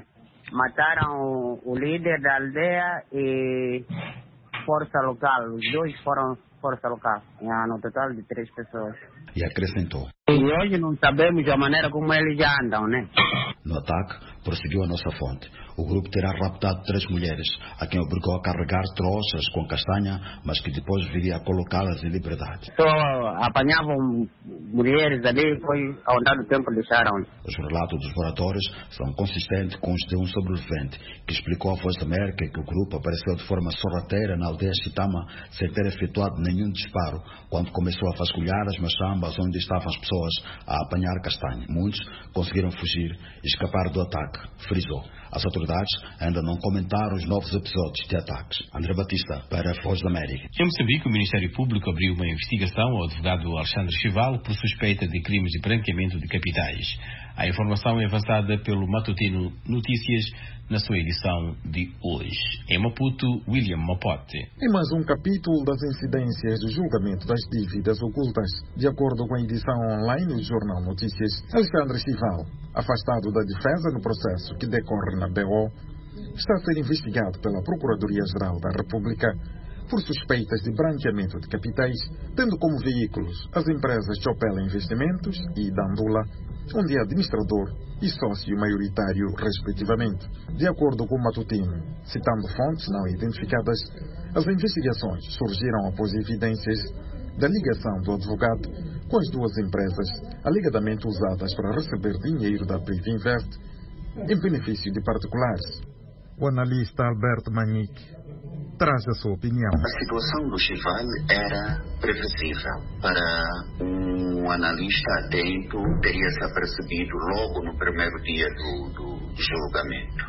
Mataram o líder da aldeia e força local. Os 2 foram força local. No total de 3 pessoas. E acrescentou: E hoje não sabemos a maneira como eles já andam, né? No ataque, prosseguiu a nossa fonte, o grupo terá raptado 3 mulheres, a quem obrigou a carregar trouxas com castanha, mas que depois viria a colocá-las em liberdade. Só apanhavam mulheres ali, foi ao dado tempo deixaram. Os relatos dos moradores são consistentes com os de um sobrevivente, que explicou à Voz da América que o grupo apareceu de forma sorrateira na aldeia Chitama, sem ter efetuado nenhum disparo, quando começou a vasculhar as machambas onde estavam as pessoas a apanhar castanha. Muitos conseguiram fugir e escapar do ataque, frisou. As autoridades ainda não comentaram os novos episódios de ataques. André Batista, para a Voz da América. Em Moçambique, o Ministério Público abriu uma investigação ao advogado Alexandre Chival por suspeita de crimes de branqueamento de capitais. A informação é avançada pelo Matutino Notícias na sua edição de hoje. Em Maputo, William Mapote. Em mais um capítulo das incidências do julgamento das dívidas ocultas. De acordo com a edição online do Jornal Notícias, Alexandre Chival, afastado da defesa no processo que decorre na BO, está a ser investigado pela Procuradoria-Geral da República por suspeitas de branqueamento de capitais, tendo como veículos as empresas Chopela Investimentos e Dandula, onde é administrador e sócio maioritário, respectivamente. De acordo com o Matutino, citando fontes não identificadas, as investigações surgiram após evidências da ligação do advogado com as duas empresas, alegadamente usadas para receber dinheiro da Privinvest em benefício de particulares. O analista Alberto Manique traz a sua opinião. A situação do Chival era previsível. Para um analista atento, teria se apercebido logo no primeiro dia do julgamento.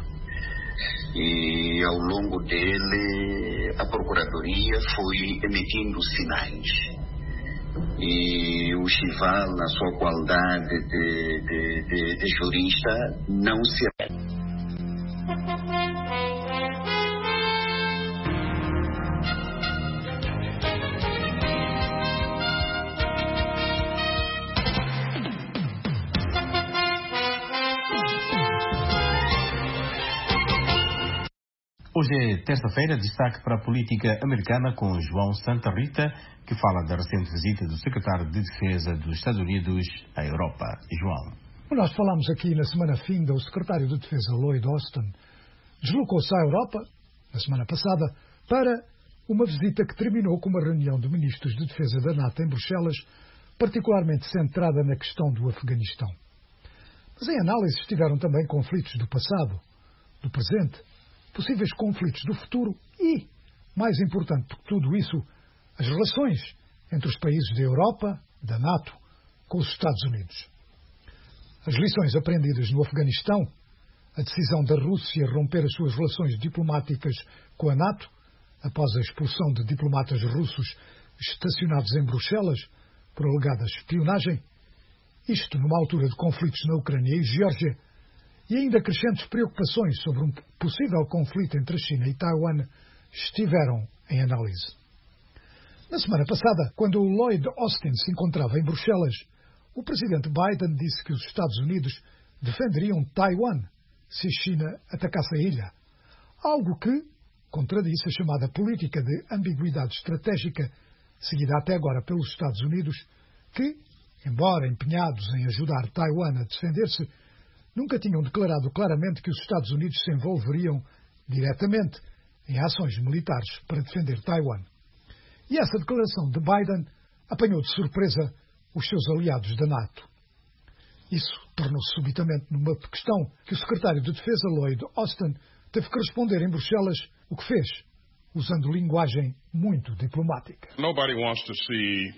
E ao longo dele, a Procuradoria foi emitindo sinais. E o Chival, na sua qualidade de jurista, não se... Hoje é terça-feira, destaque para a política americana com João Santa Rita, que fala da recente visita do secretário de Defesa dos Estados Unidos à Europa. João. Nós falamos aqui na semana finda, o secretário de Defesa Lloyd Austin deslocou-se à Europa, na semana passada, para uma visita que terminou com uma reunião de ministros de defesa da NATO em Bruxelas, particularmente centrada na questão do Afeganistão. Mas em análise estiveram também conflitos do passado, do presente, possíveis conflitos do futuro e, mais importante do que tudo isso, as relações entre os países da Europa, da NATO, com os Estados Unidos. As lições aprendidas no Afeganistão, a decisão da Rússia romper as suas relações diplomáticas com a NATO, após a expulsão de diplomatas russos estacionados em Bruxelas por alegada espionagem, isto numa altura de conflitos na Ucrânia e Geórgia, e ainda crescentes preocupações sobre um possível conflito entre a China e Taiwan estiveram em análise. Na semana passada, quando o Lloyd Austin se encontrava em Bruxelas, o presidente Biden disse que os Estados Unidos defenderiam Taiwan se a China atacasse a ilha, algo que contradisse a chamada política de ambiguidade estratégica seguida até agora pelos Estados Unidos, que, embora empenhados em ajudar Taiwan a defender-se, nunca tinham declarado claramente que os Estados Unidos se envolveriam diretamente em ações militares para defender Taiwan. E essa declaração de Biden apanhou de surpresa os seus aliados da NATO. Isso tornou-se subitamente numa questão que o secretário de Defesa Lloyd Austin teve que responder em Bruxelas, o que fez, usando linguagem muito diplomática. Nobody wants to see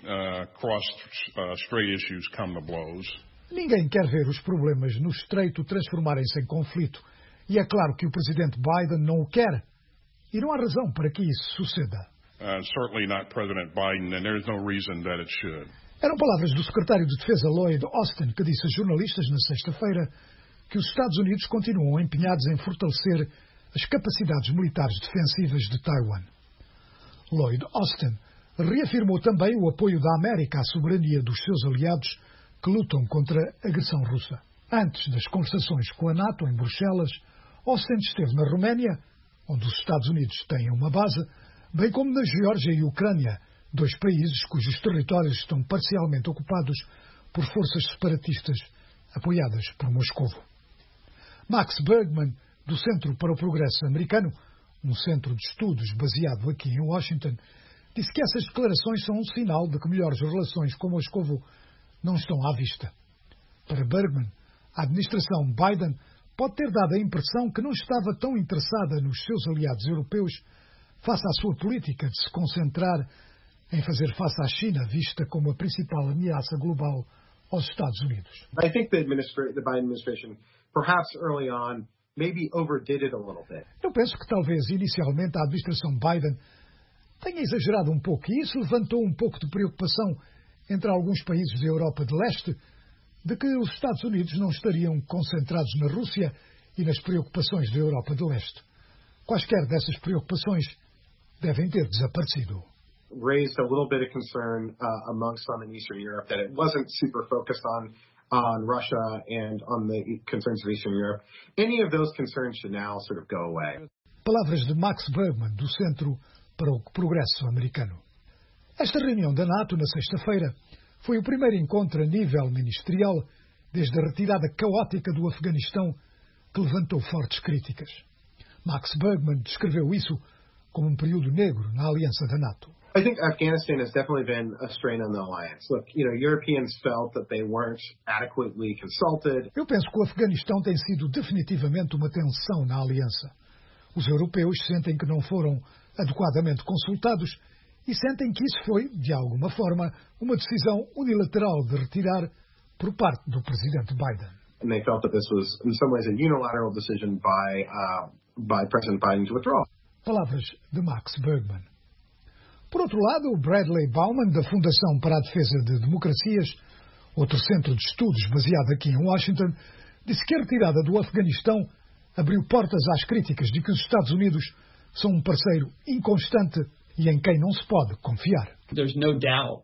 cross-strait issues come to blows. Ninguém quer ver os problemas no estreito transformarem-se em conflito. E é claro que o presidente Biden não o quer. E não há razão para que isso suceda. Certainly not President Biden, and there's no reason that it should. Eram palavras do secretário de Defesa Lloyd Austin, que disse a jornalistas na sexta-feira que os Estados Unidos continuam empenhados em fortalecer as capacidades militares defensivas de Taiwan. Lloyd Austin reafirmou também o apoio da América à soberania dos seus aliados que lutam contra a agressão russa. Antes das conversações com a NATO em Bruxelas, Austin esteve na Roménia, onde os Estados Unidos têm uma base, bem como na Geórgia e Ucrânia, dois países cujos territórios estão parcialmente ocupados por forças separatistas apoiadas por Moscou. Max Bergman, do Centro para o Progresso Americano, um centro de estudos baseado aqui em Washington, disse que essas declarações são um sinal de que melhores relações com Moscou não estão à vista. Para Bergman, a administração Biden pode ter dado a impressão que não estava tão interessada nos seus aliados europeus face à sua política de se concentrar em fazer face à China, vista como a principal ameaça global aos Estados Unidos. I think the Biden administration, perhaps early on, maybe overdid it a little bit. Eu penso que talvez inicialmente a administração Biden tenha exagerado um pouco, e isso levantou um pouco de preocupação entre alguns países da Europa de Leste, de que os Estados Unidos não estariam concentrados na Rússia e nas preocupações da Europa de Leste. Quaisquer dessas preocupações devem ter desaparecido. Raised a little bit of concern amongst some in Eastern Europe that it wasn't super focused on Russia and on the concerns of Eastern Europe. Any of those concerns should now sort of go away. Palavras de Max Bergman, do Centro para o Progresso Americano. Esta reunião da NATO, na sexta-feira, foi o primeiro encontro a nível ministerial desde a retirada caótica do Afeganistão, que levantou fortes críticas. Max Bergman descreveu isso como um período negro na aliança da NATO. I think Afghanistan has definitely been a strain on the alliance. Look, Europeans felt that they weren't adequately consulted. Eu penso que o Afeganistão tem sido definitivamente uma tensão na aliança. Os europeus sentem que não foram adequadamente consultados e sentem que isso foi, de alguma forma, uma decisão unilateral de retirar por parte do presidente Biden. And they felt that this was, in some ways, a unilateral decision by President Biden to withdraw. Palavras de Max Bergman. Por outro lado, Bradley Bauman, da Fundação para a Defesa de Democracias, outro centro de estudos baseado aqui em Washington, disse que a retirada do Afeganistão abriu portas às críticas de que os Estados Unidos são um parceiro inconstante e em quem não se pode confiar. There's no doubt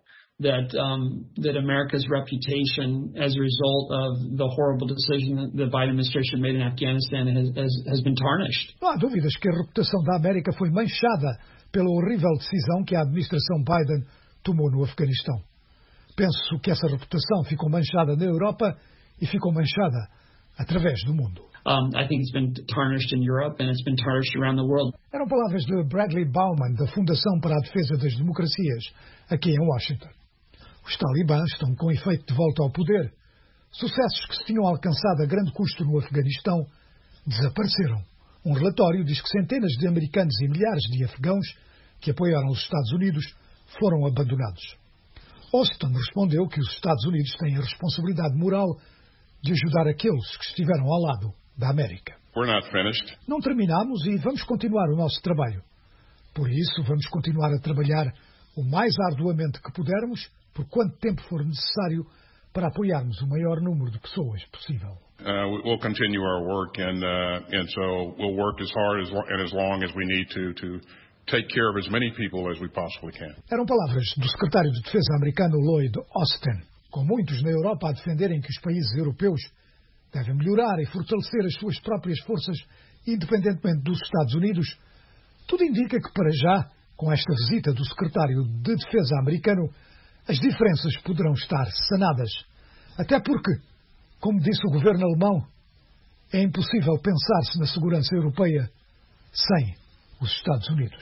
that America's reputation as a result of the horrible decision that the Biden administration made in Afghanistan has been tarnished. Não há dúvidas que a reputação da América foi manchada pela horrível decisão que a administração Biden tomou no Afeganistão. Penso que essa reputação ficou manchada na Europa e ficou manchada através do mundo. I think it's been tarnished in Europe and it's been tarnished around the world. Eram palavras de Bradley Bauman, da Fundação para a Defesa das Democracias, aqui em Washington. Os talibãs estão com efeito de volta ao poder. Sucessos que se tinham alcançado a grande custo no Afeganistão desapareceram. Um relatório diz que centenas de americanos e milhares de afegãos que apoiaram os Estados Unidos foram abandonados. Austin respondeu que os Estados Unidos têm a responsabilidade moral de ajudar aqueles que estiveram ao lado da América. We're not finished. Não terminamos e vamos continuar o nosso trabalho. Por isso, vamos continuar a trabalhar o mais arduamente que pudermos, por quanto tempo for necessário, para apoiarmos o maior número de pessoas possível. We'll continue our work and so we'll work as hard and as long as we need to take care of as many people as we possibly can. Eram palavras do secretário de Defesa americano Lloyd Austin, com muitos na Europa a defenderem que os países europeus devem melhorar e fortalecer as suas próprias forças, independentemente dos Estados Unidos. Tudo indica que, para já, com esta visita do secretário de Defesa americano, as diferenças poderão estar sanadas. Até porque, como disse o governo alemão, é impossível pensar-se na segurança europeia sem os Estados Unidos.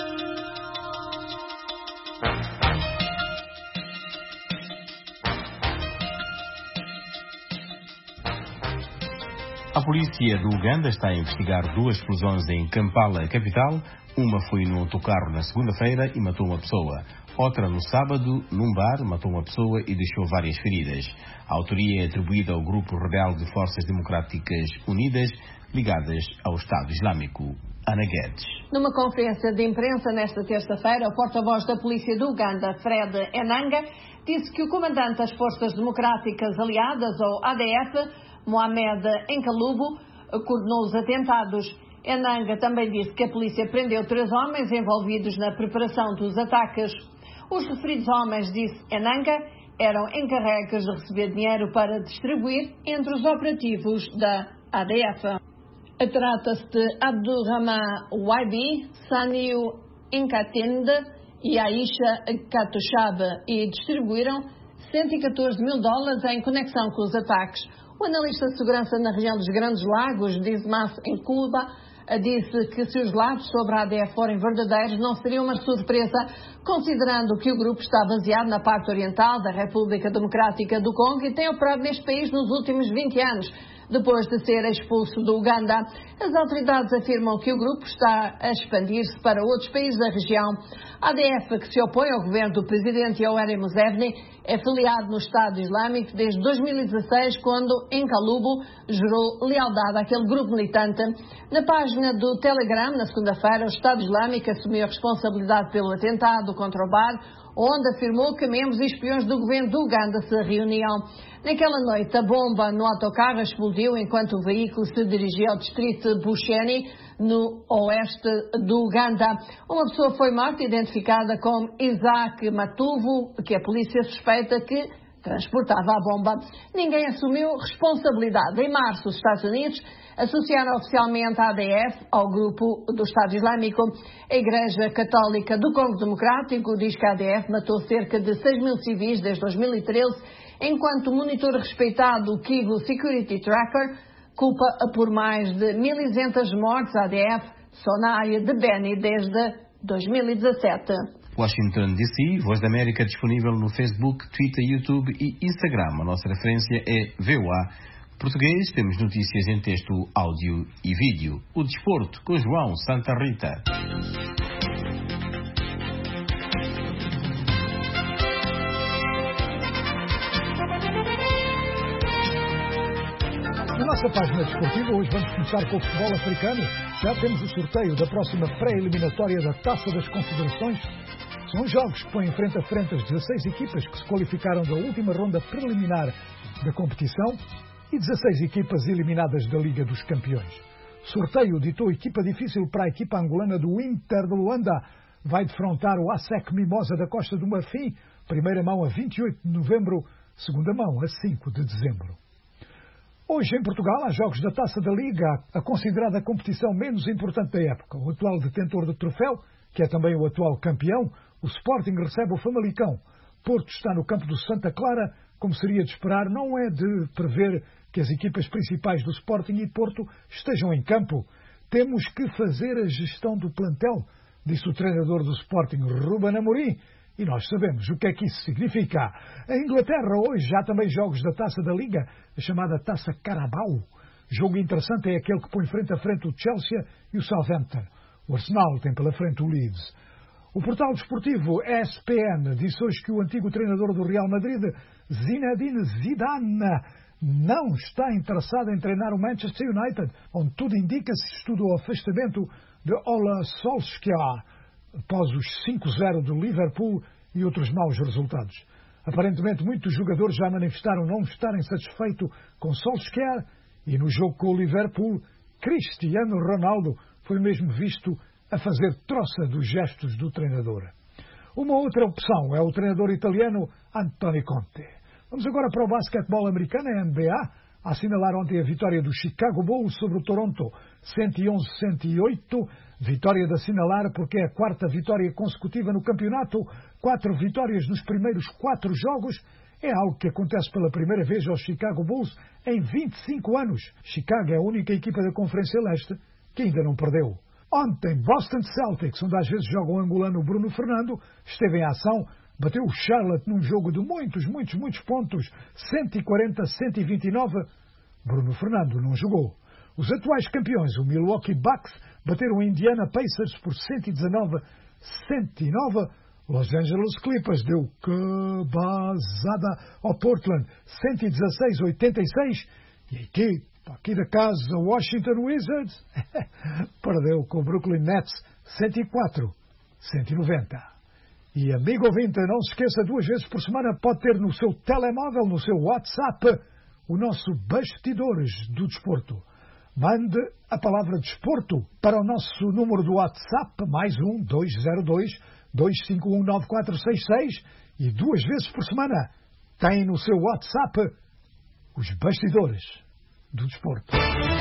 A polícia do Uganda está a investigar duas explosões em Kampala, capital. Uma foi no autocarro na segunda-feira e matou uma pessoa. Outra no sábado, num bar, matou uma pessoa e deixou várias feridas. A autoria é atribuída ao grupo rebelde de Forças Democráticas Unidas, ligadas ao Estado Islâmico. Ana Guedes. Numa conferência de imprensa nesta terça-feira, o porta-voz da polícia do Uganda, Fred Enanga, disse que o comandante das Forças Democráticas Aliadas, ou ADF, Mohamed Enkalubo, coordenou os atentados. Enanga também disse que a polícia prendeu 3 homens envolvidos na preparação dos ataques. Os referidos homens, disse Enanga, eram encarregues de receber dinheiro para distribuir entre os operativos da ADF. Trata-se de Abdulrahman Waibi, Saniu Nkatende e Aisha Katushab e distribuíram $114.000 em conexão com os ataques. O analista de segurança na região dos Grandes Lagos, Dismas Nkuba, disse que se os relatos sobre a ADF forem verdadeiros, não seria uma surpresa, considerando que o grupo está baseado na parte oriental da República Democrática do Congo e tem operado neste país nos últimos 20 anos. Depois de ser expulso do Uganda, as autoridades afirmam que o grupo está a expandir-se para outros países da região. A ADF, que se opõe ao governo do presidente Yoweri Museveni, é filiado no Estado Islâmico desde 2016, quando Enkalubo jurou lealdade àquele grupo militante. Na página do Telegram, na segunda-feira, o Estado Islâmico assumiu a responsabilidade pelo atentado contra o bar onde afirmou que membros e espiões do governo de Uganda se reuniam. Naquela noite, a bomba no autocarro explodiu enquanto o veículo se dirigia ao distrito de Busheni, no oeste do Uganda. Uma pessoa foi morta, identificada como Isaac Matuvu, que a polícia suspeita que transportava a bomba. Ninguém assumiu responsabilidade. Em março, os Estados Unidos associaram oficialmente a ADF ao grupo do Estado Islâmico. A Igreja Católica do Congo Democrático diz que a ADF matou cerca de 6 mil civis desde 2013, enquanto o monitor respeitado Kivu Security Tracker culpa por mais de 1.200 mortes a ADF só na área de Beni desde 2017. Washington DC, Voz da América disponível no Facebook, Twitter, YouTube e Instagram. A nossa referência é VOA Português. Temos notícias em texto, áudio e vídeo. O desporto com João Santa Rita. Na nossa página desportiva, hoje vamos começar com o futebol africano. Já temos o sorteio da próxima pré-eliminatória da Taça das Confederações. São jogos que põem frente a frente as 16 equipas que se qualificaram da última ronda preliminar da competição e 16 equipas eliminadas da Liga dos Campeões. Sorteio ditou equipa difícil para a equipa angolana do Inter de Luanda. Vai defrontar o ASEC Mimosa da Costa do Marfim, primeira mão a 28 de novembro, segunda mão a 5 de dezembro. Hoje, em Portugal, há jogos da Taça da Liga, a considerada competição menos importante da época. O atual detentor do troféu, que é também o atual campeão, o Sporting recebe o Famalicão. Porto está no campo do Santa Clara, como seria de esperar. Não é de prever que as equipas principais do Sporting e Porto estejam em campo. Temos que fazer a gestão do plantel, disse o treinador do Sporting, Ruben Amorim. E nós sabemos o que é que isso significa. Em Inglaterra, hoje, há também jogos da Taça da Liga, a chamada Taça Carabao. Jogo interessante é aquele que põe frente a frente o Chelsea e o Southampton. O Arsenal tem pela frente o Leeds. O portal desportivo ESPN disse hoje que o antigo treinador do Real Madrid, Zinedine Zidane, não está interessado em treinar o Manchester United, onde tudo indica se estuda o afastamento de Ole Solskjaer, após os 5-0 do Liverpool e outros maus resultados. Aparentemente, muitos jogadores já manifestaram não estarem satisfeitos com Solskjaer e no jogo com o Liverpool, Cristiano Ronaldo foi mesmo visto a fazer troça dos gestos do treinador. Uma outra opção é o treinador italiano Antonio Conte. Vamos agora para o basquetebol americano, a NBA, a assinalar ontem a vitória do Chicago Bulls sobre o Toronto, 111-108, vitória de assinalar porque é a quarta vitória consecutiva no campeonato, 4 vitórias nos primeiros 4 jogos, é algo que acontece pela primeira vez aos Chicago Bulls em 25 anos. Chicago é a única equipa da Conferência Leste que ainda não perdeu. Ontem, Boston Celtics, onde às vezes joga o angolano Bruno Fernando, esteve em ação, bateu o Charlotte num jogo de muitos pontos, 140-129. Bruno Fernando não jogou. Os atuais campeões, o Milwaukee Bucks, bateram o Indiana Pacers por 119-109. Los Angeles Clippers deu cabazada ao Portland, 116-86. E a equipa aqui da casa, Washington Wizards, perdeu com o Brooklyn Nets, 104-190. E, amigo ouvinte, não se esqueça, 2 vezes por semana pode ter no seu telemóvel, no seu WhatsApp, o nosso Bastidores do Desporto. Mande a palavra desporto para o nosso número do WhatsApp, +1 202-251-9466, e 2 vezes por semana tem no seu WhatsApp os Bastidores do Desporto.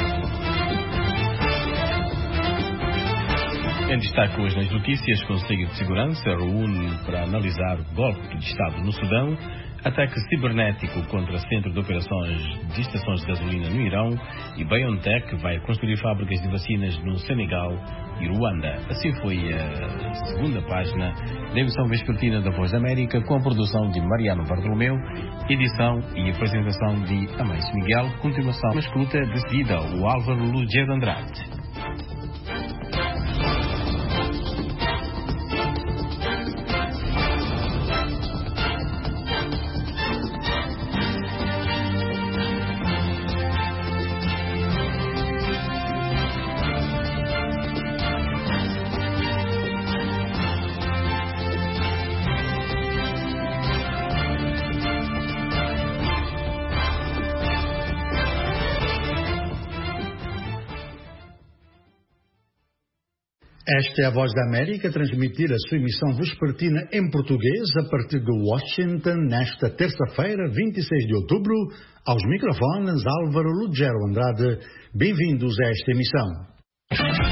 Em destaque hoje nas notícias, Conselho de Segurança reúne para analisar o golpe de Estado no Sudão, ataque cibernético contra Centro de Operações de Estações de Gasolina no Irão e BioNTech vai construir fábricas de vacinas no Senegal e Ruanda. Assim foi a segunda página da emissão vespertina da Voz da América, com a produção de Mariano Bartolomeu, edição e apresentação de Amais Miguel. Continuação na escuta de seguida o Álvaro Lúcia de Andrade. Esta é a Voz da América a transmitir a sua emissão vespertina em português a partir de Washington nesta terça-feira, 26 de outubro, aos microfones Álvaro Lugero Andrade. Bem-vindos a esta emissão.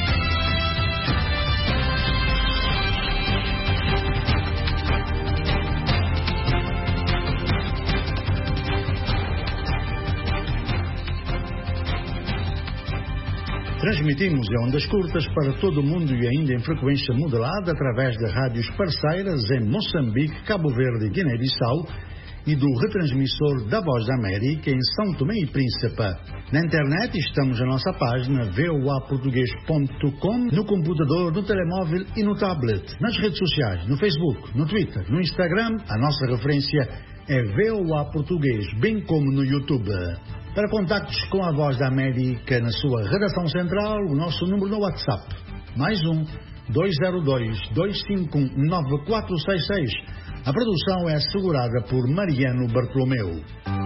Transmitimos em ondas curtas para todo o mundo e ainda em frequência modulada através de rádios parceiras em Moçambique, Cabo Verde e Guiné-Bissau e do retransmissor da Voz da América em São Tomé e Príncipe. Na internet estamos na nossa página voaportugues.com, no computador, no telemóvel e no tablet, nas redes sociais, no Facebook, no Twitter, no Instagram. A nossa referência é VOA Português, bem como no YouTube. Para contactos com a Voz da América na sua redação central, o nosso número no WhatsApp, +1 202 251 9466. A produção é assegurada por Mariano Bartolomeu.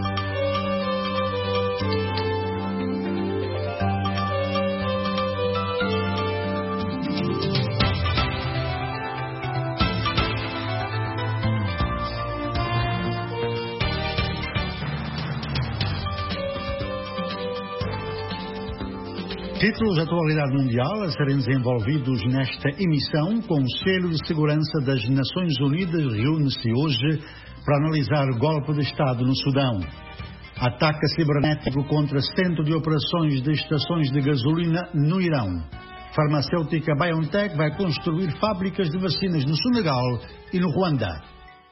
Títulos de atualidade mundial a serem desenvolvidos nesta emissão. O Conselho de Segurança das Nações Unidas reúne-se hoje para analisar o golpe de Estado no Sudão. Ataque cibernético contra centro de operações de estações de gasolina no Irão. Farmacêutica BioNTech vai construir fábricas de vacinas no Senegal e no Ruanda.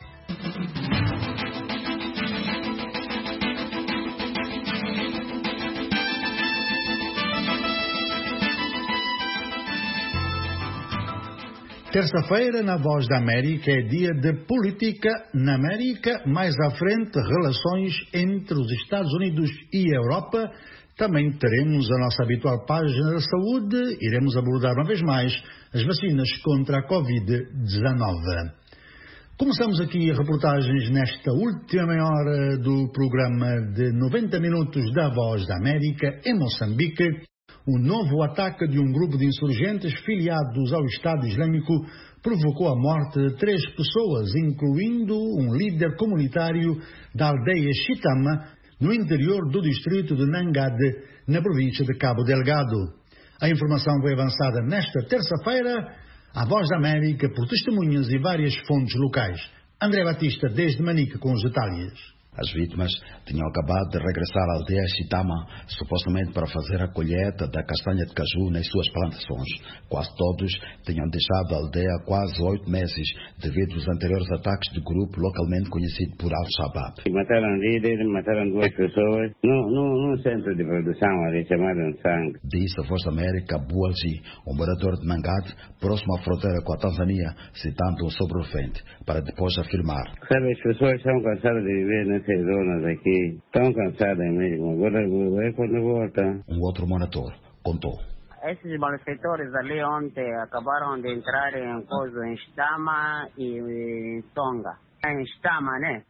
Terça-feira, na Voz da América, é dia de política na América. Mais à frente, relações entre os Estados Unidos e a Europa. Também teremos a nossa habitual página da saúde. Iremos abordar uma vez mais as vacinas contra a Covid-19. Começamos aqui reportagens nesta última meia hora do programa de 90 minutos da Voz da América em Moçambique. O novo ataque de um grupo de insurgentes filiados ao Estado Islâmico provocou a morte de 3 pessoas, incluindo um líder comunitário da aldeia Chitama, no interior do distrito de Nangade, na província de Cabo Delgado. A informação foi avançada nesta terça-feira à Voz da América por testemunhas e várias fontes locais. André Batista, desde Manica, com os detalhes. As vítimas tinham acabado de regressar à aldeia Chitama, supostamente para fazer a colheita da castanha de caju nas suas plantações. Quase todos tinham deixado a aldeia há quase 8 meses, devido aos anteriores ataques do grupo localmente conhecido por Al-Shabaab. Mataram líderes, mataram 2 pessoas num centro de produção ali chamado Sangue. Disse a Voz da América Bualji, um morador de Nangade, próximo à fronteira com a Tanzânia, citando um sobrevivente, para depois afirmar: Sabe, as pessoas estão cansadas de viver nessas zonas aqui, estão cansadas mesmo. Agora é quando volta. Um outro morador contou: Esses malfeitores ali ontem acabaram de entrar em Stama e em Tonga. Em Stama, né?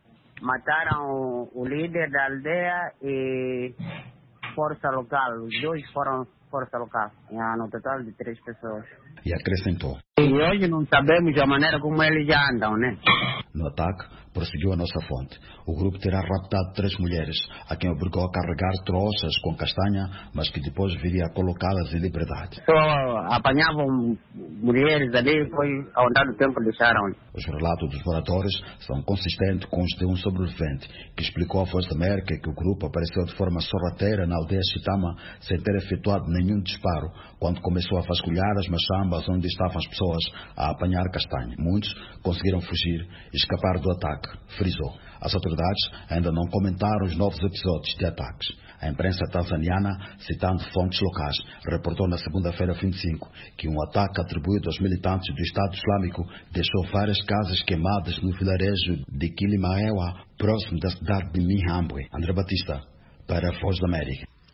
Mataram o líder da aldeia e força local. Os 2 foram força local. No total de 3 pessoas. E acrescentou: E hoje não sabemos a maneira como eles já andam, né? No ataque, prosseguiu a nossa fonte, o grupo terá raptado 3 mulheres, a quem obrigou a carregar trouxas com castanha, mas que depois viria a colocá-las em liberdade. Só apanhavam mulheres ali, foi ao andar do tempo deixaram. Os relatos dos moradores são consistentes com os de um sobrevivente, que explicou à Voz da América que o grupo apareceu de forma sorrateira na aldeia Chitama, sem ter efetuado nenhum disparo, quando começou a vasculhar as machambas onde estavam as pessoas a apanhar castanha. Muitos conseguiram fugir e escapar do ataque, frisou. As autoridades ainda não comentaram os novos episódios de ataques. A imprensa tanzaniana, citando fontes locais, reportou na segunda-feira 25 que um ataque atribuído aos militantes do Estado Islâmico deixou várias casas queimadas no vilarejo de Kilimaewa, próximo da cidade de Mihambwe. André Batista, para a Voz da América.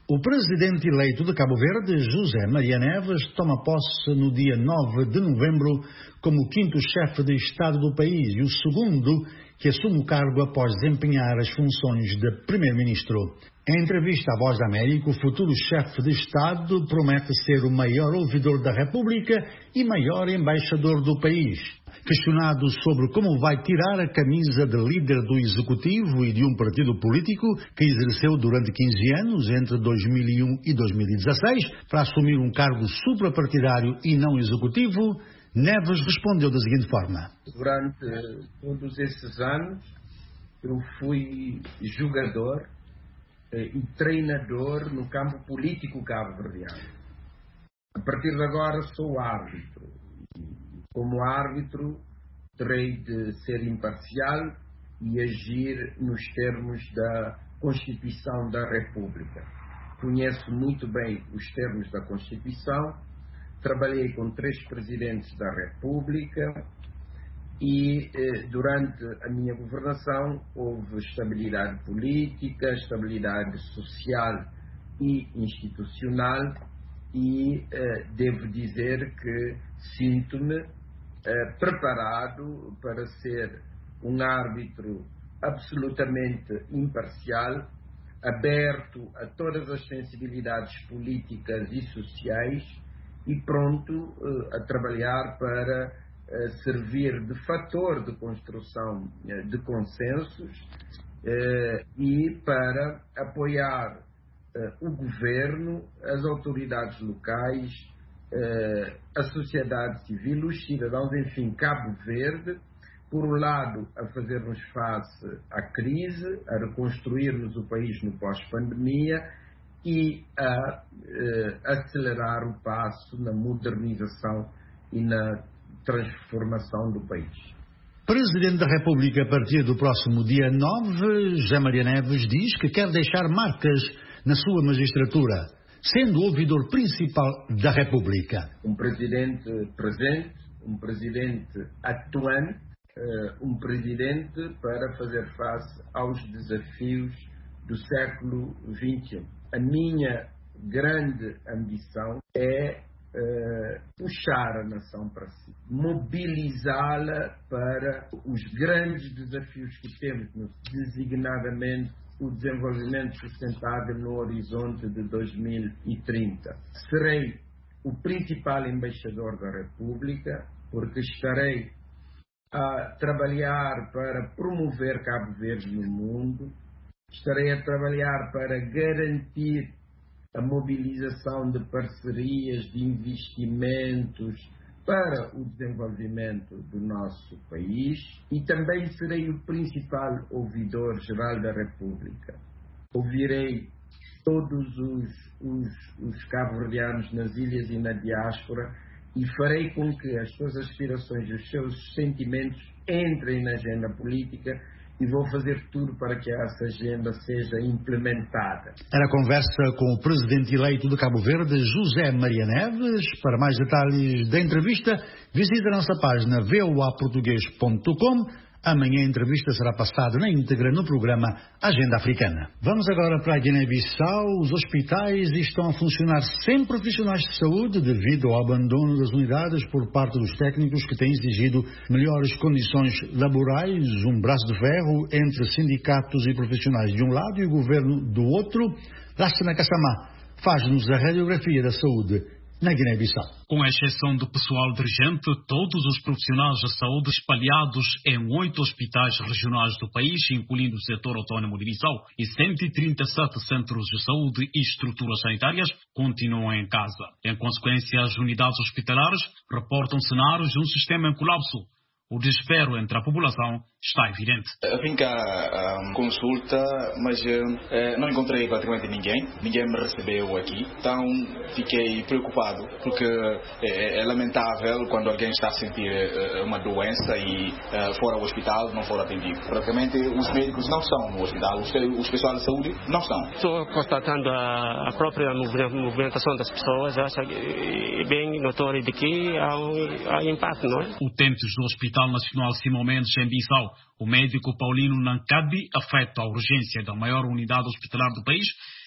O presidente eleito de Cabo Verde, José Maria Neves, toma posse no dia 9 de novembro como o 5º chefe de Estado do país e o segundo que assume o cargo após desempenhar as funções de primeiro-ministro. Em entrevista à Voz da América, o futuro chefe de Estado promete ser o maior ouvidor da República e maior embaixador do país. Questionado sobre como vai tirar a camisa de líder do Executivo e de um partido político que exerceu durante 15 anos, entre 2001 e 2016, para assumir um cargo suprapartidário e não executivo, Neves respondeu da seguinte forma. Durante todos esses anos, eu fui jogador e treinador no campo político cabo-verdiano. A partir de agora sou árbitro. Como árbitro, terei de ser imparcial e agir nos termos da Constituição da República. Conheço muito bem os termos da Constituição, trabalhei com 3 presidentes da República e durante a minha governação houve estabilidade política, estabilidade social e institucional e devo dizer que sinto-me preparado para ser um árbitro absolutamente imparcial, aberto a todas as sensibilidades políticas e sociais e pronto a trabalhar para servir de fator de construção de consensos e para apoiar o governo, as autoridades locais, a sociedade civil, os cidadãos, enfim, Cabo Verde, por um lado, a fazermos face à crise, a reconstruirmos o país no pós-pandemia e a acelerar o passo na modernização e na transformação do país. Presidente da República, a partir do próximo dia 9, José Maria Neves diz que quer deixar marcas na sua magistratura, sendo o ouvidor principal da República. Um presidente presente, um presidente atuante, um presidente para fazer face aos desafios do século XXI. A minha grande ambição é puxar a nação para si, mobilizá-la para os grandes desafios que temos, designadamente o desenvolvimento sustentável no horizonte de 2030. Serei o principal embaixador da República, porque estarei a trabalhar para promover Cabo Verde no mundo, estarei a trabalhar para garantir a mobilização de parcerias, de investimentos para o desenvolvimento do nosso país e também serei o principal ouvidor geral da República. Ouvirei todos os cabo-verdianos nas ilhas e na diáspora e farei com que as suas aspirações e os seus sentimentos entrem na agenda política e vou fazer tudo para que essa agenda seja implementada. Era a conversa com o presidente eleito de Cabo Verde, José Maria Neves. Para mais detalhes da entrevista, visite a nossa página voaportugues.com. Amanhã a entrevista será passada na íntegra no programa Agenda Africana. Vamos agora para a Guiné-Bissau. Os hospitais estão a funcionar sem profissionais de saúde devido ao abandono das unidades por parte dos técnicos que têm exigido melhores condições laborais, um braço de ferro entre sindicatos e profissionais de um lado e o governo do outro. Lassana Kassamá faz-nos a radiografia da saúde na Guiné-Bissau. Com exceção do pessoal dirigente, todos os profissionais de saúde espalhados em 8 hospitais regionais do país, incluindo o setor autônomo de Bissau, e 137 centros de saúde e estruturas sanitárias, continuam em casa. Em consequência, as unidades hospitalares reportam cenários de um sistema em colapso. O desespero entre a população está evidente. Eu vim cá a consulta, mas não encontrei praticamente ninguém. Ninguém me recebeu aqui. Então fiquei preocupado, porque é lamentável quando alguém está a sentir uma doença e for ao hospital não for atendido. Praticamente os médicos não estão no hospital, os pessoal de saúde não estão. Estou constatando a própria movimentação das pessoas, acho que bem notório de que há impacto, não é? Utentes do Hospital Nacional Simão Mendes em Bissau, o médico Paulino Nancabi, afeto à urgência da maior unidade hospitalar do país,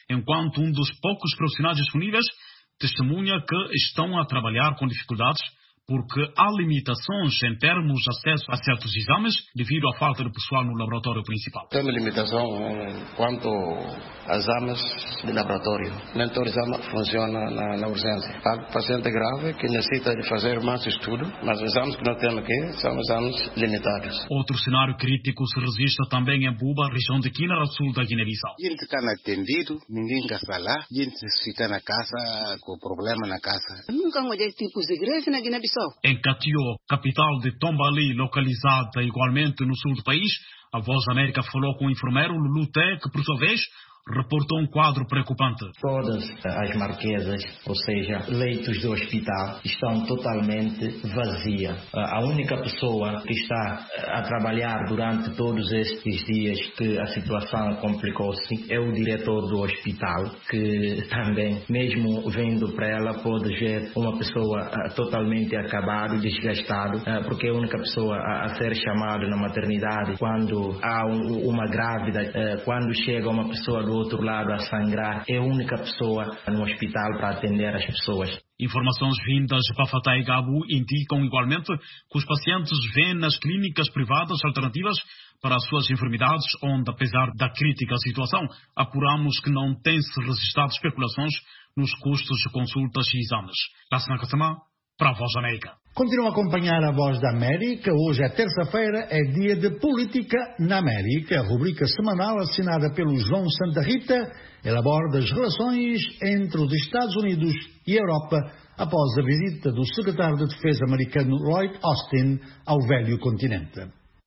enquanto um dos poucos profissionais disponíveis testemunha que estão a trabalhar com dificuldades porque há limitações em termos de acesso a certos exames devido à falta de pessoal no laboratório principal. Tem uma limitação quanto a exames de laboratório. Nem todo exame funciona na urgência. Há paciente grave que necessita de fazer mais estudo, mas os exames que nós temos aqui são exames limitados. Outro cenário crítico se registra também em Buba, região de Quina, ao sul da Guiné-Bissau. A gente está atendido, ninguém quer falar, a gente fica na casa com problema na casa. Nunca olhei tipos de greve na Guiné-Bissau. Em Katio, capital de Tombali, localizada igualmente no sul do país, a Voz da América falou com o enfermeiro Lulu Té, que por sua vez reportou um quadro preocupante. Todas as marquesas, ou seja, leitos do hospital, estão totalmente vazias. A única pessoa que está a trabalhar durante todos estes dias que a situação complicou-se é o diretor do hospital, que também, mesmo vendo para ela, pode ver uma pessoa totalmente acabada e desgastada, porque é a única pessoa a ser chamada na maternidade quando há uma grávida, quando chega uma pessoa do outro lado a sangrar, é a única pessoa no hospital para atender as pessoas. Informações vindas de Pafatá e Gabu indicam igualmente que os pacientes vêm nas clínicas privadas alternativas para as suas enfermidades, onde, apesar da crítica situação, apuramos que não tem-se registrado especulações nos custos de consultas e exames. Lassana Kassama, para a Voz da América. Continuam a acompanhar a Voz da América. Hoje é terça-feira, é dia de Política na América, a rubrica semanal assinada pelo João Santa Rita. Ele aborda as relações entre os Estados Unidos e a Europa após a visita do secretário de Defesa americano Lloyd Austin ao velho continente.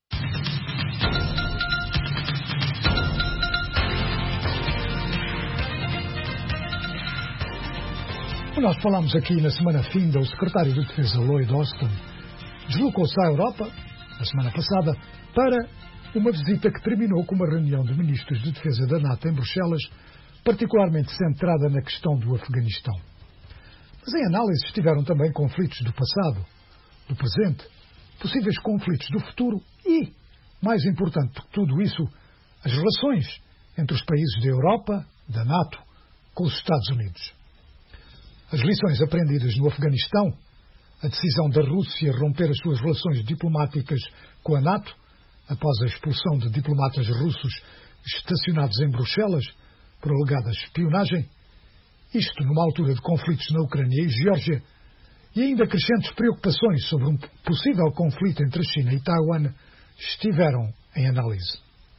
Nós falámos aqui na semana finda, o secretário de Defesa Lloyd Austin deslocou-se à Europa, na semana passada, para uma visita que terminou com uma reunião de ministros de defesa da NATO em Bruxelas, particularmente centrada na questão do Afeganistão. Mas em análise estiveram também conflitos do passado, do presente, possíveis conflitos do futuro e, mais importante do que tudo isso, as relações entre os países da Europa, da NATO, com os Estados Unidos. As lições aprendidas no Afeganistão, a decisão da Rússia romper as suas relações diplomáticas com a NATO, após a expulsão de diplomatas russos estacionados em Bruxelas por alegada espionagem, isto numa altura de conflitos na Ucrânia e Geórgia, e ainda crescentes preocupações sobre um possível conflito entre a China e Taiwan, estiveram em análise.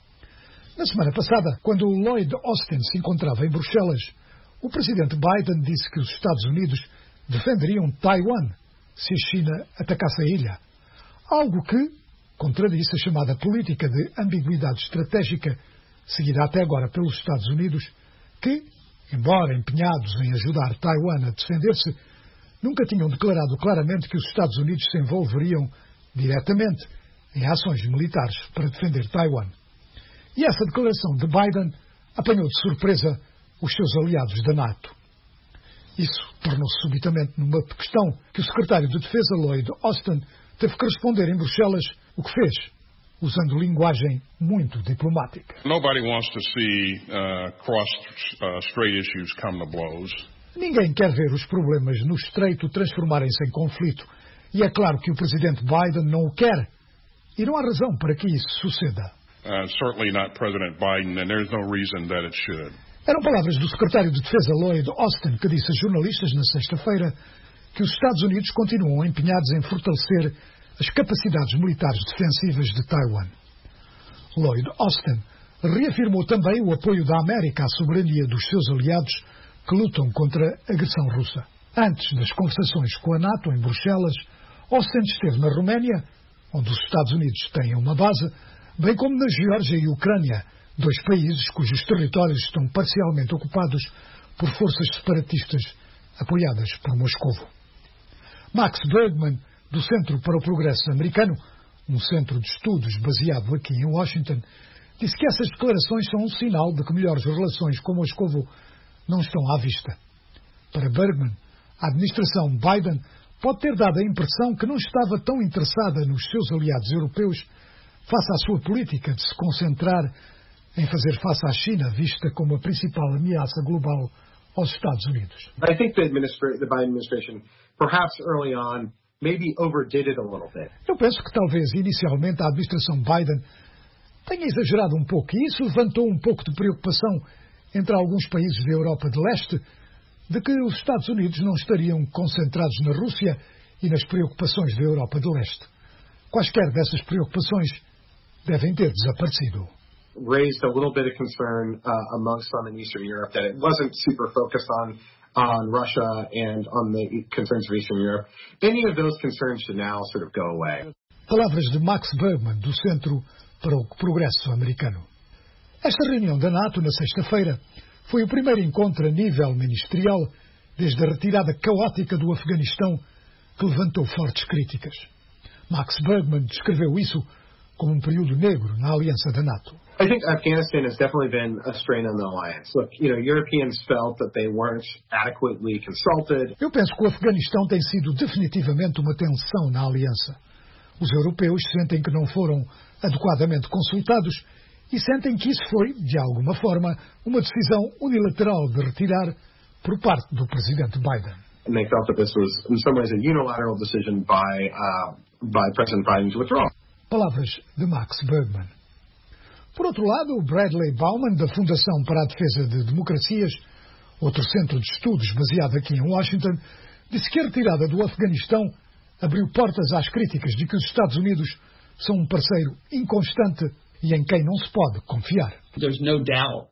Na semana passada, quando o Lloyd Austin se encontrava em Bruxelas, o presidente Biden disse que os Estados Unidos defenderiam Taiwan se a China atacasse a ilha. Algo que contradisse a chamada política de ambiguidade estratégica seguida até agora pelos Estados Unidos, que, embora empenhados em ajudar Taiwan a defender-se, nunca tinham declarado claramente que os Estados Unidos se envolveriam diretamente em ações militares para defender Taiwan. E essa declaração de Biden apanhou de surpresa os seus aliados da NATO. Isso tornou-se subitamente numa questão que o secretário de Defesa Lloyd Austin teve que responder em Bruxelas, o que fez, usando linguagem muito diplomática. Nobody wants to see cross-strait issues come to blows. Ninguém quer ver os problemas no estreito transformarem-se em conflito. E é claro que o presidente Biden não o quer. E não há razão para que isso suceda. Certainly not President Biden, and there's no reason that it should. Eram palavras do secretário de Defesa Lloyd Austin, que disse a jornalistas na sexta-feira que os Estados Unidos continuam empenhados em fortalecer as capacidades militares defensivas de Taiwan. Lloyd Austin reafirmou também o apoio da América à soberania dos seus aliados que lutam contra a agressão russa. Antes das conversações com a NATO em Bruxelas, Austin esteve na Roménia, onde os Estados Unidos têm uma base, bem como na Geórgia e Ucrânia, dois países cujos territórios estão parcialmente ocupados por forças separatistas apoiadas por Moscovo. Max Bergman, do Centro para o Progresso Americano, um centro de estudos baseado aqui em Washington, disse que essas declarações são um sinal de que melhores relações com Moscovo não estão à vista. Para Bergman, a administração Biden pode ter dado a impressão que não estava tão interessada nos seus aliados europeus face à sua política de se concentrar em fazer face à China, vista como a principal ameaça global aos Estados Unidos. I think the Biden administration, perhaps early on, maybe overdid it a little bit. Eu penso que talvez inicialmente a administração Biden tenha exagerado um pouco, e isso levantou um pouco de preocupação entre alguns países da Europa de Leste de que os Estados Unidos não estariam concentrados na Rússia e nas preocupações da Europa de Leste. Quaisquer dessas preocupações devem ter desaparecido. Raised a little bit of concern amongst some in Eastern Europe that it wasn't super focused on Russia and on the concerns of Eastern Europe. Any of those concerns should now sort of go away. Palavras de Max Bergman, do Centro para o Progresso Americano. Esta reunião da NATO, na sexta-feira, foi o primeiro encontro a nível ministerial desde a retirada caótica do Afeganistão, que levantou fortes críticas. Max Bergman descreveu isso como um período negro na aliança da NATO. I think Afghanistan has definitely been a strain on the alliance. Look, Europeans felt that they weren't adequately consulted. Eu penso que o Afeganistão tem sido definitivamente uma tensão na aliança. Os europeus sentem que não foram adequadamente consultados e sentem que isso foi, de alguma forma, uma decisão unilateral de retirar por parte do presidente Biden. And they felt that this was, in some ways, a unilateral decision by President Biden to withdraw. Palavras de Max Bergman. Por outro lado, o Bradley Bauman, da Fundação para a Defesa de Democracias, outro centro de estudos baseado aqui em Washington, disse que a retirada do Afeganistão abriu portas às críticas de que os Estados Unidos são um parceiro inconstante e em quem não se pode confiar. There's no doubt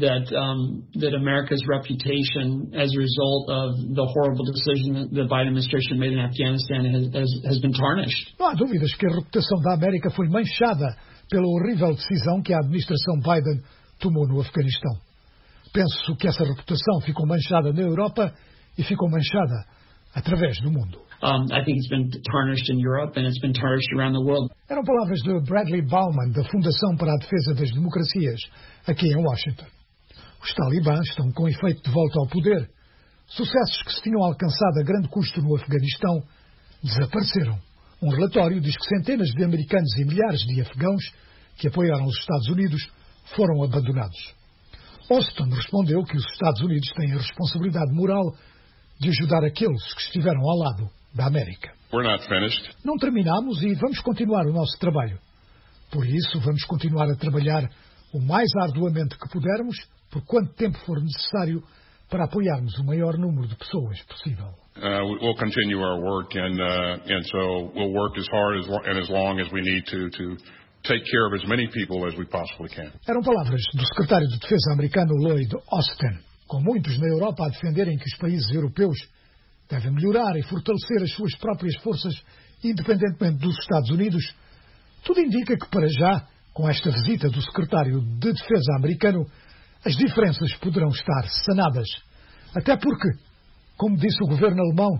that America's reputation as a result of the horrible decision that the Biden administration made in Afghanistan has been tarnished. Não há dúvidas que a reputação da América foi manchada pela horrível decisão que a administração Biden tomou no Afeganistão. Penso que essa reputação ficou manchada na Europa e ficou manchada através do mundo. I think it's been tarnished in Europe and it's been tarnished around the world. Eram palavras de Bradley Bauman, da Fundação para a Defesa das Democracias, aqui em Washington. Os talibãs estão com efeito de volta ao poder. Sucessos que se tinham alcançado a grande custo no Afeganistão desapareceram. Um relatório diz que centenas de americanos e milhares de afegãos que apoiaram os Estados Unidos foram abandonados. Austin respondeu que os Estados Unidos têm a responsabilidade moral de ajudar aqueles que estiveram ao lado da América. We're not finished. Não terminamos e vamos continuar o nosso trabalho. Por isso, vamos continuar a trabalhar o mais arduamente que pudermos, por quanto tempo for necessário, para apoiarmos o maior número de pessoas possível. We'll continue our work and so we'll work as hard and as long as we need to take care of as many people as we possibly can. Eram palavras do secretário de Defesa americano Lloyd Austin, com muitos na Europa a defenderem que os países europeus devem melhorar e fortalecer as suas próprias forças, independentemente dos Estados Unidos. Tudo indica que, para já, com esta visita do secretário de Defesa americano, as diferenças poderão estar sanadas. Até porque, como disse o governo alemão,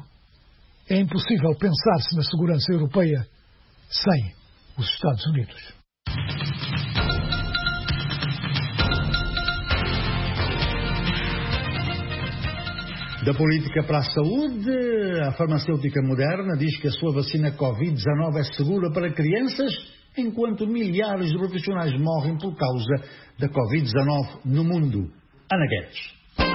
é impossível pensar-se na segurança europeia sem os Estados Unidos. Da política para a saúde, a farmacêutica Moderna diz que a sua vacina Covid-19 é segura para crianças, enquanto milhares de profissionais morrem por causa da Covid-19 no mundo. Ana Guedes.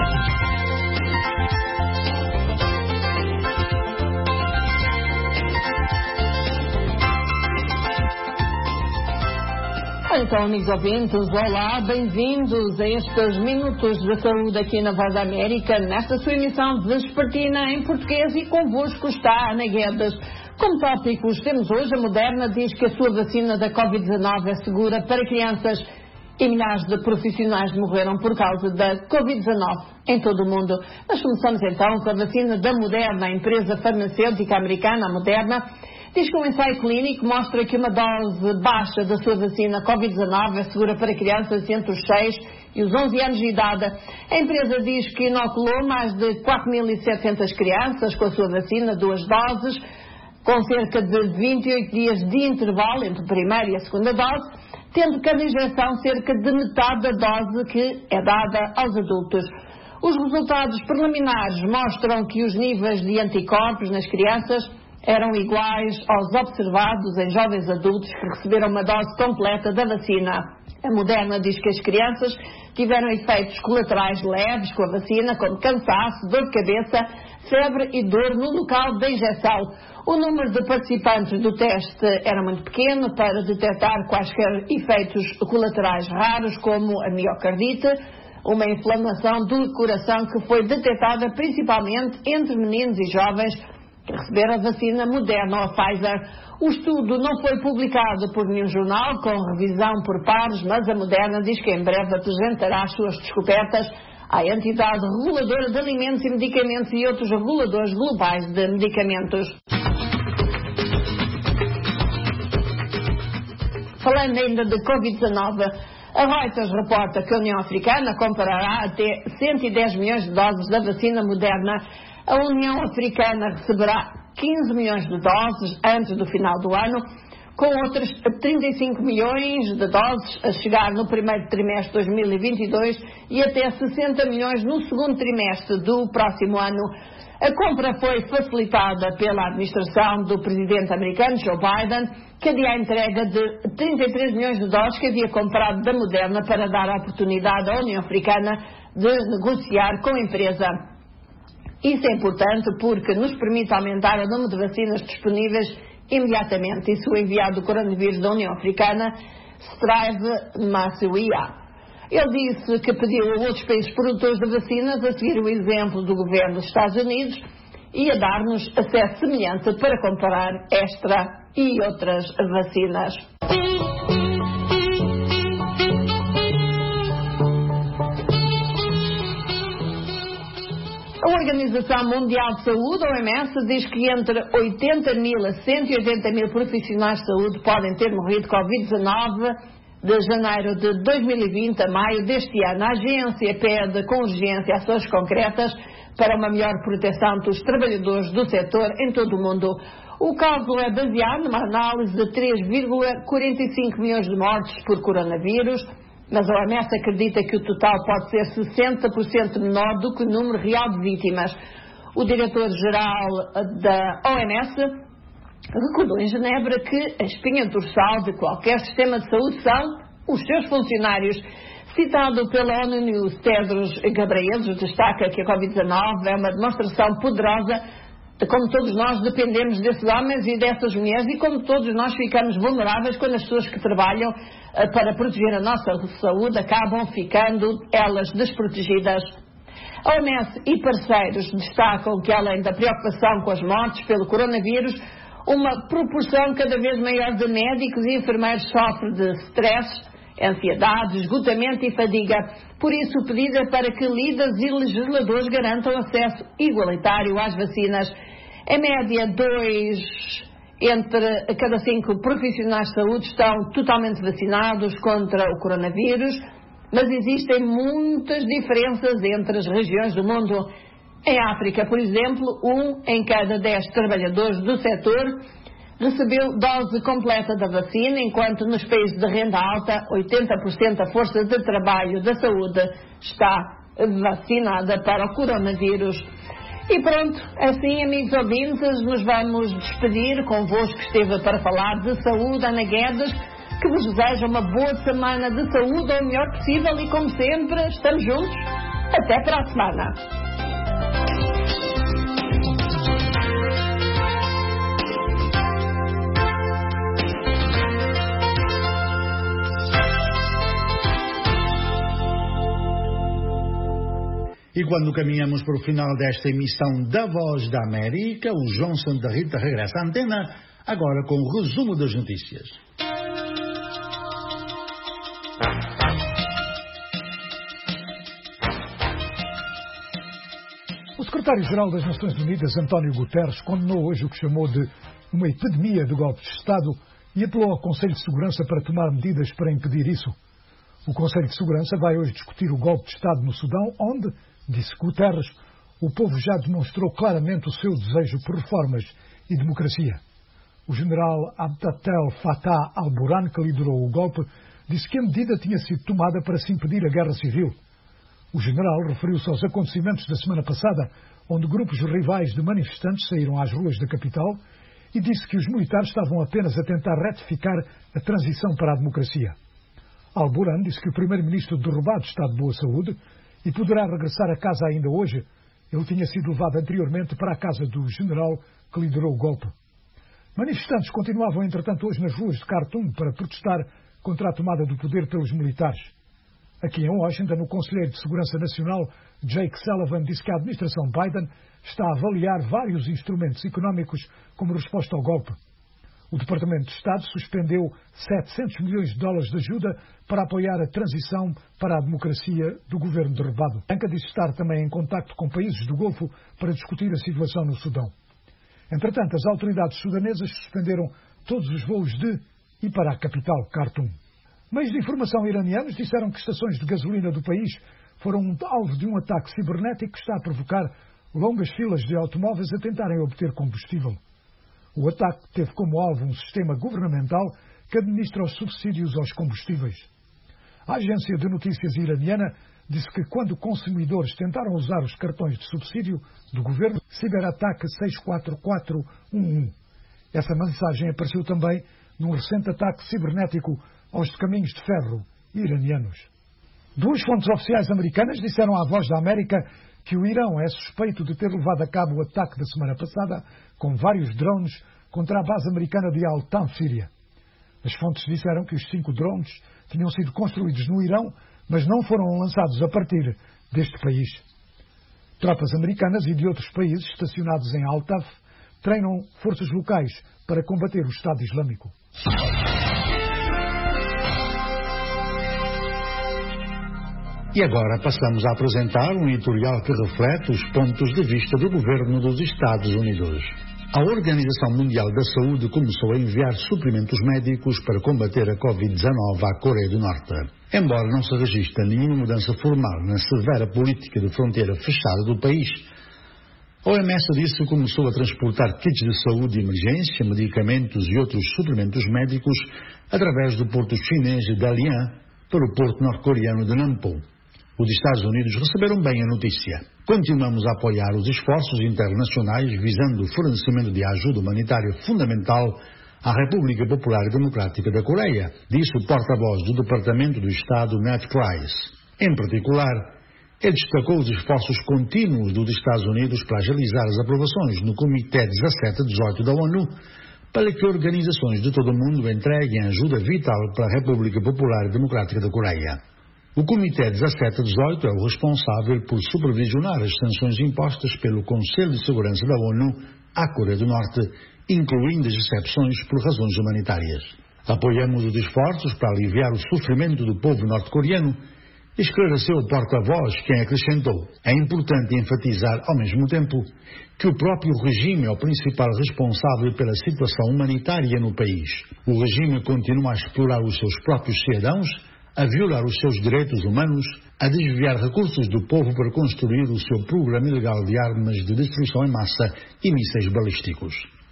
Então, amigos ouvintes, olá, bem-vindos a estes Minutos de Saúde aqui na Voz da América, nesta sua emissão vespertina em português, e convosco está Ana Guedes. Como tópicos, temos hoje a Moderna diz que a sua vacina da Covid-19 é segura para crianças e milhares de profissionais morreram por causa da Covid-19 em todo o mundo. Nós começamos então com a vacina da Moderna. A empresa farmacêutica americana, a Moderna, diz que um ensaio clínico mostra que uma dose baixa da sua vacina Covid-19 é segura para crianças entre os 6 e os 11 anos de idade. A empresa diz que inoculou mais de 4.700 crianças com a sua vacina, 2 doses, com cerca de 28 dias de intervalo entre a primeira e a segunda dose, tendo cada injeção cerca de metade da dose que é dada aos adultos. Os resultados preliminares mostram que os níveis de anticorpos nas crianças eram iguais aos observados em jovens adultos que receberam uma dose completa da vacina. A Moderna diz que as crianças tiveram efeitos colaterais leves com a vacina, como cansaço, dor de cabeça, febre e dor no local da injeção. O número de participantes do teste era muito pequeno para detectar quaisquer efeitos colaterais raros, como a miocardite, uma inflamação do coração que foi detectada principalmente entre meninos e jovens que receberam a vacina Moderna ou Pfizer. O estudo não foi publicado por nenhum jornal com revisão por pares, mas a Moderna diz que em breve apresentará as suas descobertas à entidade reguladora de alimentos e medicamentos e outros reguladores globais de medicamentos. Falando ainda de Covid-19, a Reuters reporta que a União Africana comprará até 110 milhões de doses da vacina Moderna. A União Africana receberá 15 milhões de doses antes do final do ano, com outras 35 milhões de doses a chegar no primeiro trimestre de 2022 e até 60 milhões no segundo trimestre do próximo ano. A compra foi facilitada pela administração do presidente americano Joe Biden, que adia a entrega de 33 milhões de doses que havia comprado da Moderna para dar a oportunidade à União Africana de negociar com a empresa. Isso é importante porque nos permite aumentar o número de vacinas disponíveis imediatamente, disse o enviado do coronavírus da União Africana, Strive Masuia. Ele disse que pediu a outros países produtores de vacinas a seguir o exemplo do governo dos Estados Unidos e a dar-nos acesso semelhante para comparar esta e outras vacinas. A Organização Mundial de Saúde, a OMS, diz que entre 80 mil a 180 mil profissionais de saúde podem ter morrido de Covid-19 de janeiro de 2020 a maio deste ano. A agência pede com urgência ações concretas para uma melhor proteção dos trabalhadores do setor em todo o mundo. O cálculo é baseado numa análise de 3,45 milhões de mortes por coronavírus, mas a OMS acredita que o total pode ser 60% menor do que o número real de vítimas. O diretor-geral da OMS recordou em Genebra que a espinha dorsal de qualquer sistema de saúde são os seus funcionários. Citado pela ONU News, Tedros Ghebreyesus destaca que a Covid-19 é uma demonstração poderosa de como todos nós dependemos desses homens e dessas mulheres e como todos nós ficamos vulneráveis quando as pessoas que trabalham para proteger a nossa saúde acabam ficando elas desprotegidas. A OMS e parceiros destacam que, além da preocupação com as mortes pelo coronavírus, uma proporção cada vez maior de médicos e enfermeiros sofre de stress, ansiedade, esgotamento e fadiga. Por isso, o pedido é para que líderes e legisladores garantam acesso igualitário às vacinas. Em média, 2 entre cada 5 profissionais de saúde estão totalmente vacinados contra o coronavírus, mas existem muitas diferenças entre as regiões do mundo. Em África, por exemplo, 1 em cada 10 trabalhadores do setor recebeu dose completa da vacina, enquanto nos países de renda alta, 80% da força de trabalho da saúde está vacinada para o coronavírus. E pronto, assim, amigos ouvintes, nos vamos despedir. Convosco esteve para falar de saúde Ana Guedes, que vos deseja uma boa semana de saúde, ao melhor possível, e como sempre, estamos juntos. Até para a semana. E quando caminhamos para o final desta emissão da Voz da América, o Johnson da Rita regressa à antena, agora com o resumo das notícias. O secretário-geral das Nações Unidas, António Guterres, condenou hoje o que chamou de uma epidemia de golpe de Estado e apelou ao Conselho de Segurança para tomar medidas para impedir isso. O Conselho de Segurança vai hoje discutir o golpe de Estado no Sudão, onde, disse Guterres, o povo já demonstrou claramente o seu desejo por reformas e democracia. O general Abdel Fattah al-Burhan, que liderou o golpe, disse que a medida tinha sido tomada para se impedir a guerra civil. O general referiu-se aos acontecimentos da semana passada, onde grupos rivais de manifestantes saíram às ruas da capital e disse que os militares estavam apenas a tentar retificar a transição para a democracia. Al-Burhan disse que o primeiro-ministro derrubado está de boa saúde e poderá regressar a casa ainda hoje. Ele tinha sido levado anteriormente para a casa do general que liderou o golpe. Manifestantes continuavam, entretanto, hoje nas ruas de Khartoum para protestar contra a tomada do poder pelos militares. Aqui em Washington, o conselheiro de Segurança Nacional, Jake Sullivan, disse que a administração Biden está a avaliar vários instrumentos económicos como resposta ao golpe. O Departamento de Estado suspendeu $700 milhões de ajuda para apoiar a transição para a democracia do governo derrubado. A banca disse estar também em contacto com países do Golfo para discutir a situação no Sudão. Entretanto, as autoridades sudanesas suspenderam todos os voos de e para a capital, Khartoum. Meios de informação iranianos disseram que estações de gasolina do país foram alvo de um ataque cibernético que está a provocar longas filas de automóveis a tentarem obter combustível. O ataque teve como alvo um sistema governamental que administra os subsídios aos combustíveis. A agência de notícias iraniana disse que quando consumidores tentaram usar os cartões de subsídio do governo, ciberataque 64411. Essa mensagem apareceu também num recente ataque cibernético aos caminhos de ferro iranianos. Duas fontes oficiais americanas disseram à Voz da América que o Irão é suspeito de ter levado a cabo o ataque da semana passada com vários drones contra a base americana de Al-Tan, Síria. As fontes disseram que os 5 drones tinham sido construídos no Irão, mas não foram lançados a partir deste país. Tropas americanas e de outros países estacionados em Al-Taf treinam forças locais para combater o Estado Islâmico. E agora passamos a apresentar um editorial que reflete os pontos de vista do governo dos Estados Unidos. A Organização Mundial da Saúde começou a enviar suprimentos médicos para combater a Covid-19 à Coreia do Norte. Embora não se registre nenhuma mudança formal na severa política de fronteira fechada do país, a OMS disse que começou a transportar kits de saúde de emergência, medicamentos e outros suprimentos médicos através do porto chinês de Dalian para o porto norte-coreano de Nampo. Os Estados Unidos receberam bem a notícia. Continuamos a apoiar os esforços internacionais visando o fornecimento de ajuda humanitária fundamental à República Popular Democrática da Coreia, disse o porta-voz do Departamento do Estado, Ned Price. Em particular, ele destacou os esforços contínuos dos Estados Unidos para agilizar as aprovações no Comitê 1718 da ONU para que organizações de todo o mundo entreguem ajuda vital para a República Popular Democrática da Coreia. O Comitê 1718 é o responsável por supervisionar as sanções impostas pelo Conselho de Segurança da ONU à Coreia do Norte, incluindo as exceções por razões humanitárias. Apoiamos os esforços para aliviar o sofrimento do povo norte-coreano, esclareceu o porta-voz, quem acrescentou: é importante enfatizar ao mesmo tempo que o próprio regime é o principal responsável pela situação humanitária no país. O regime continua a explorar os seus próprios cidadãos, a violar os seus direitos humanos, a desviar recursos do povo para construir o seu programa ilegal de armas de destruição em massa e mísseis balísticos.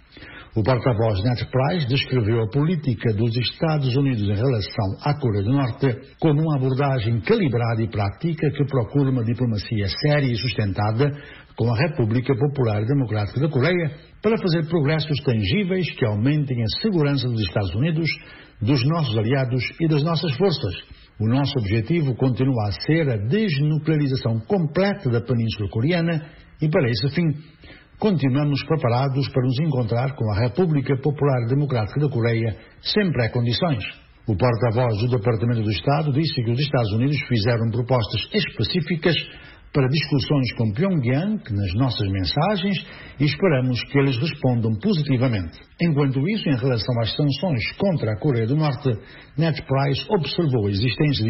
O porta-voz Ned Price descreveu a política dos Estados Unidos em relação à Coreia do Norte como uma abordagem calibrada e prática que procura uma diplomacia séria e sustentada com a República Popular Democrática da Coreia para fazer progressos tangíveis que aumentem a segurança dos Estados Unidos, dos nossos aliados e das nossas forças. O nosso objetivo continua a ser a desnuclearização completa da Península Coreana e, para esse fim, continuamos preparados para nos encontrar com a República Popular Democrática da Coreia sem pré-condições. O porta-voz do Departamento do Estado disse que os Estados Unidos fizeram propostas específicas para discussões com Pyongyang nas nossas mensagens e esperamos que eles respondam positivamente. Enquanto isso, em relação às sanções contra a Coreia do Norte, Ned Price observou a existência de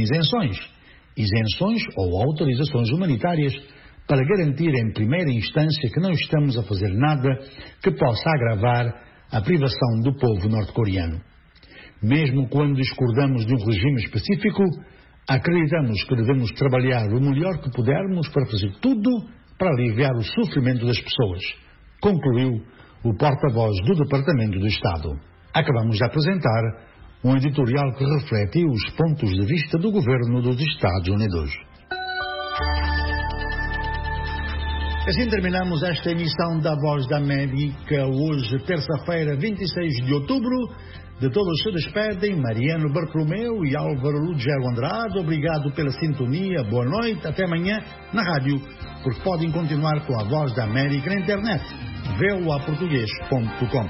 isenções ou autorizações humanitárias para garantir em primeira instância que não estamos a fazer nada que possa agravar a privação do povo norte-coreano. Mesmo quando discordamos de um regime específico, acreditamos que devemos trabalhar o melhor que pudermos para fazer tudo para aliviar o sofrimento das pessoas, concluiu o porta-voz do Departamento do Estado. Acabamos de apresentar um editorial que reflete os pontos de vista do governo dos Estados Unidos. Assim terminamos esta emissão da Voz da América, hoje, terça-feira, 26 de outubro. De todos se despedem Mariano Bartolomeu e Álvaro Lugero Andrade. Obrigado pela sintonia, boa noite, até amanhã na rádio, porque podem continuar com a Voz da América na internet, voaportugues.com.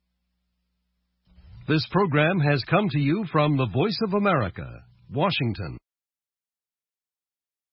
This program has come to you from the Voice of America, Washington.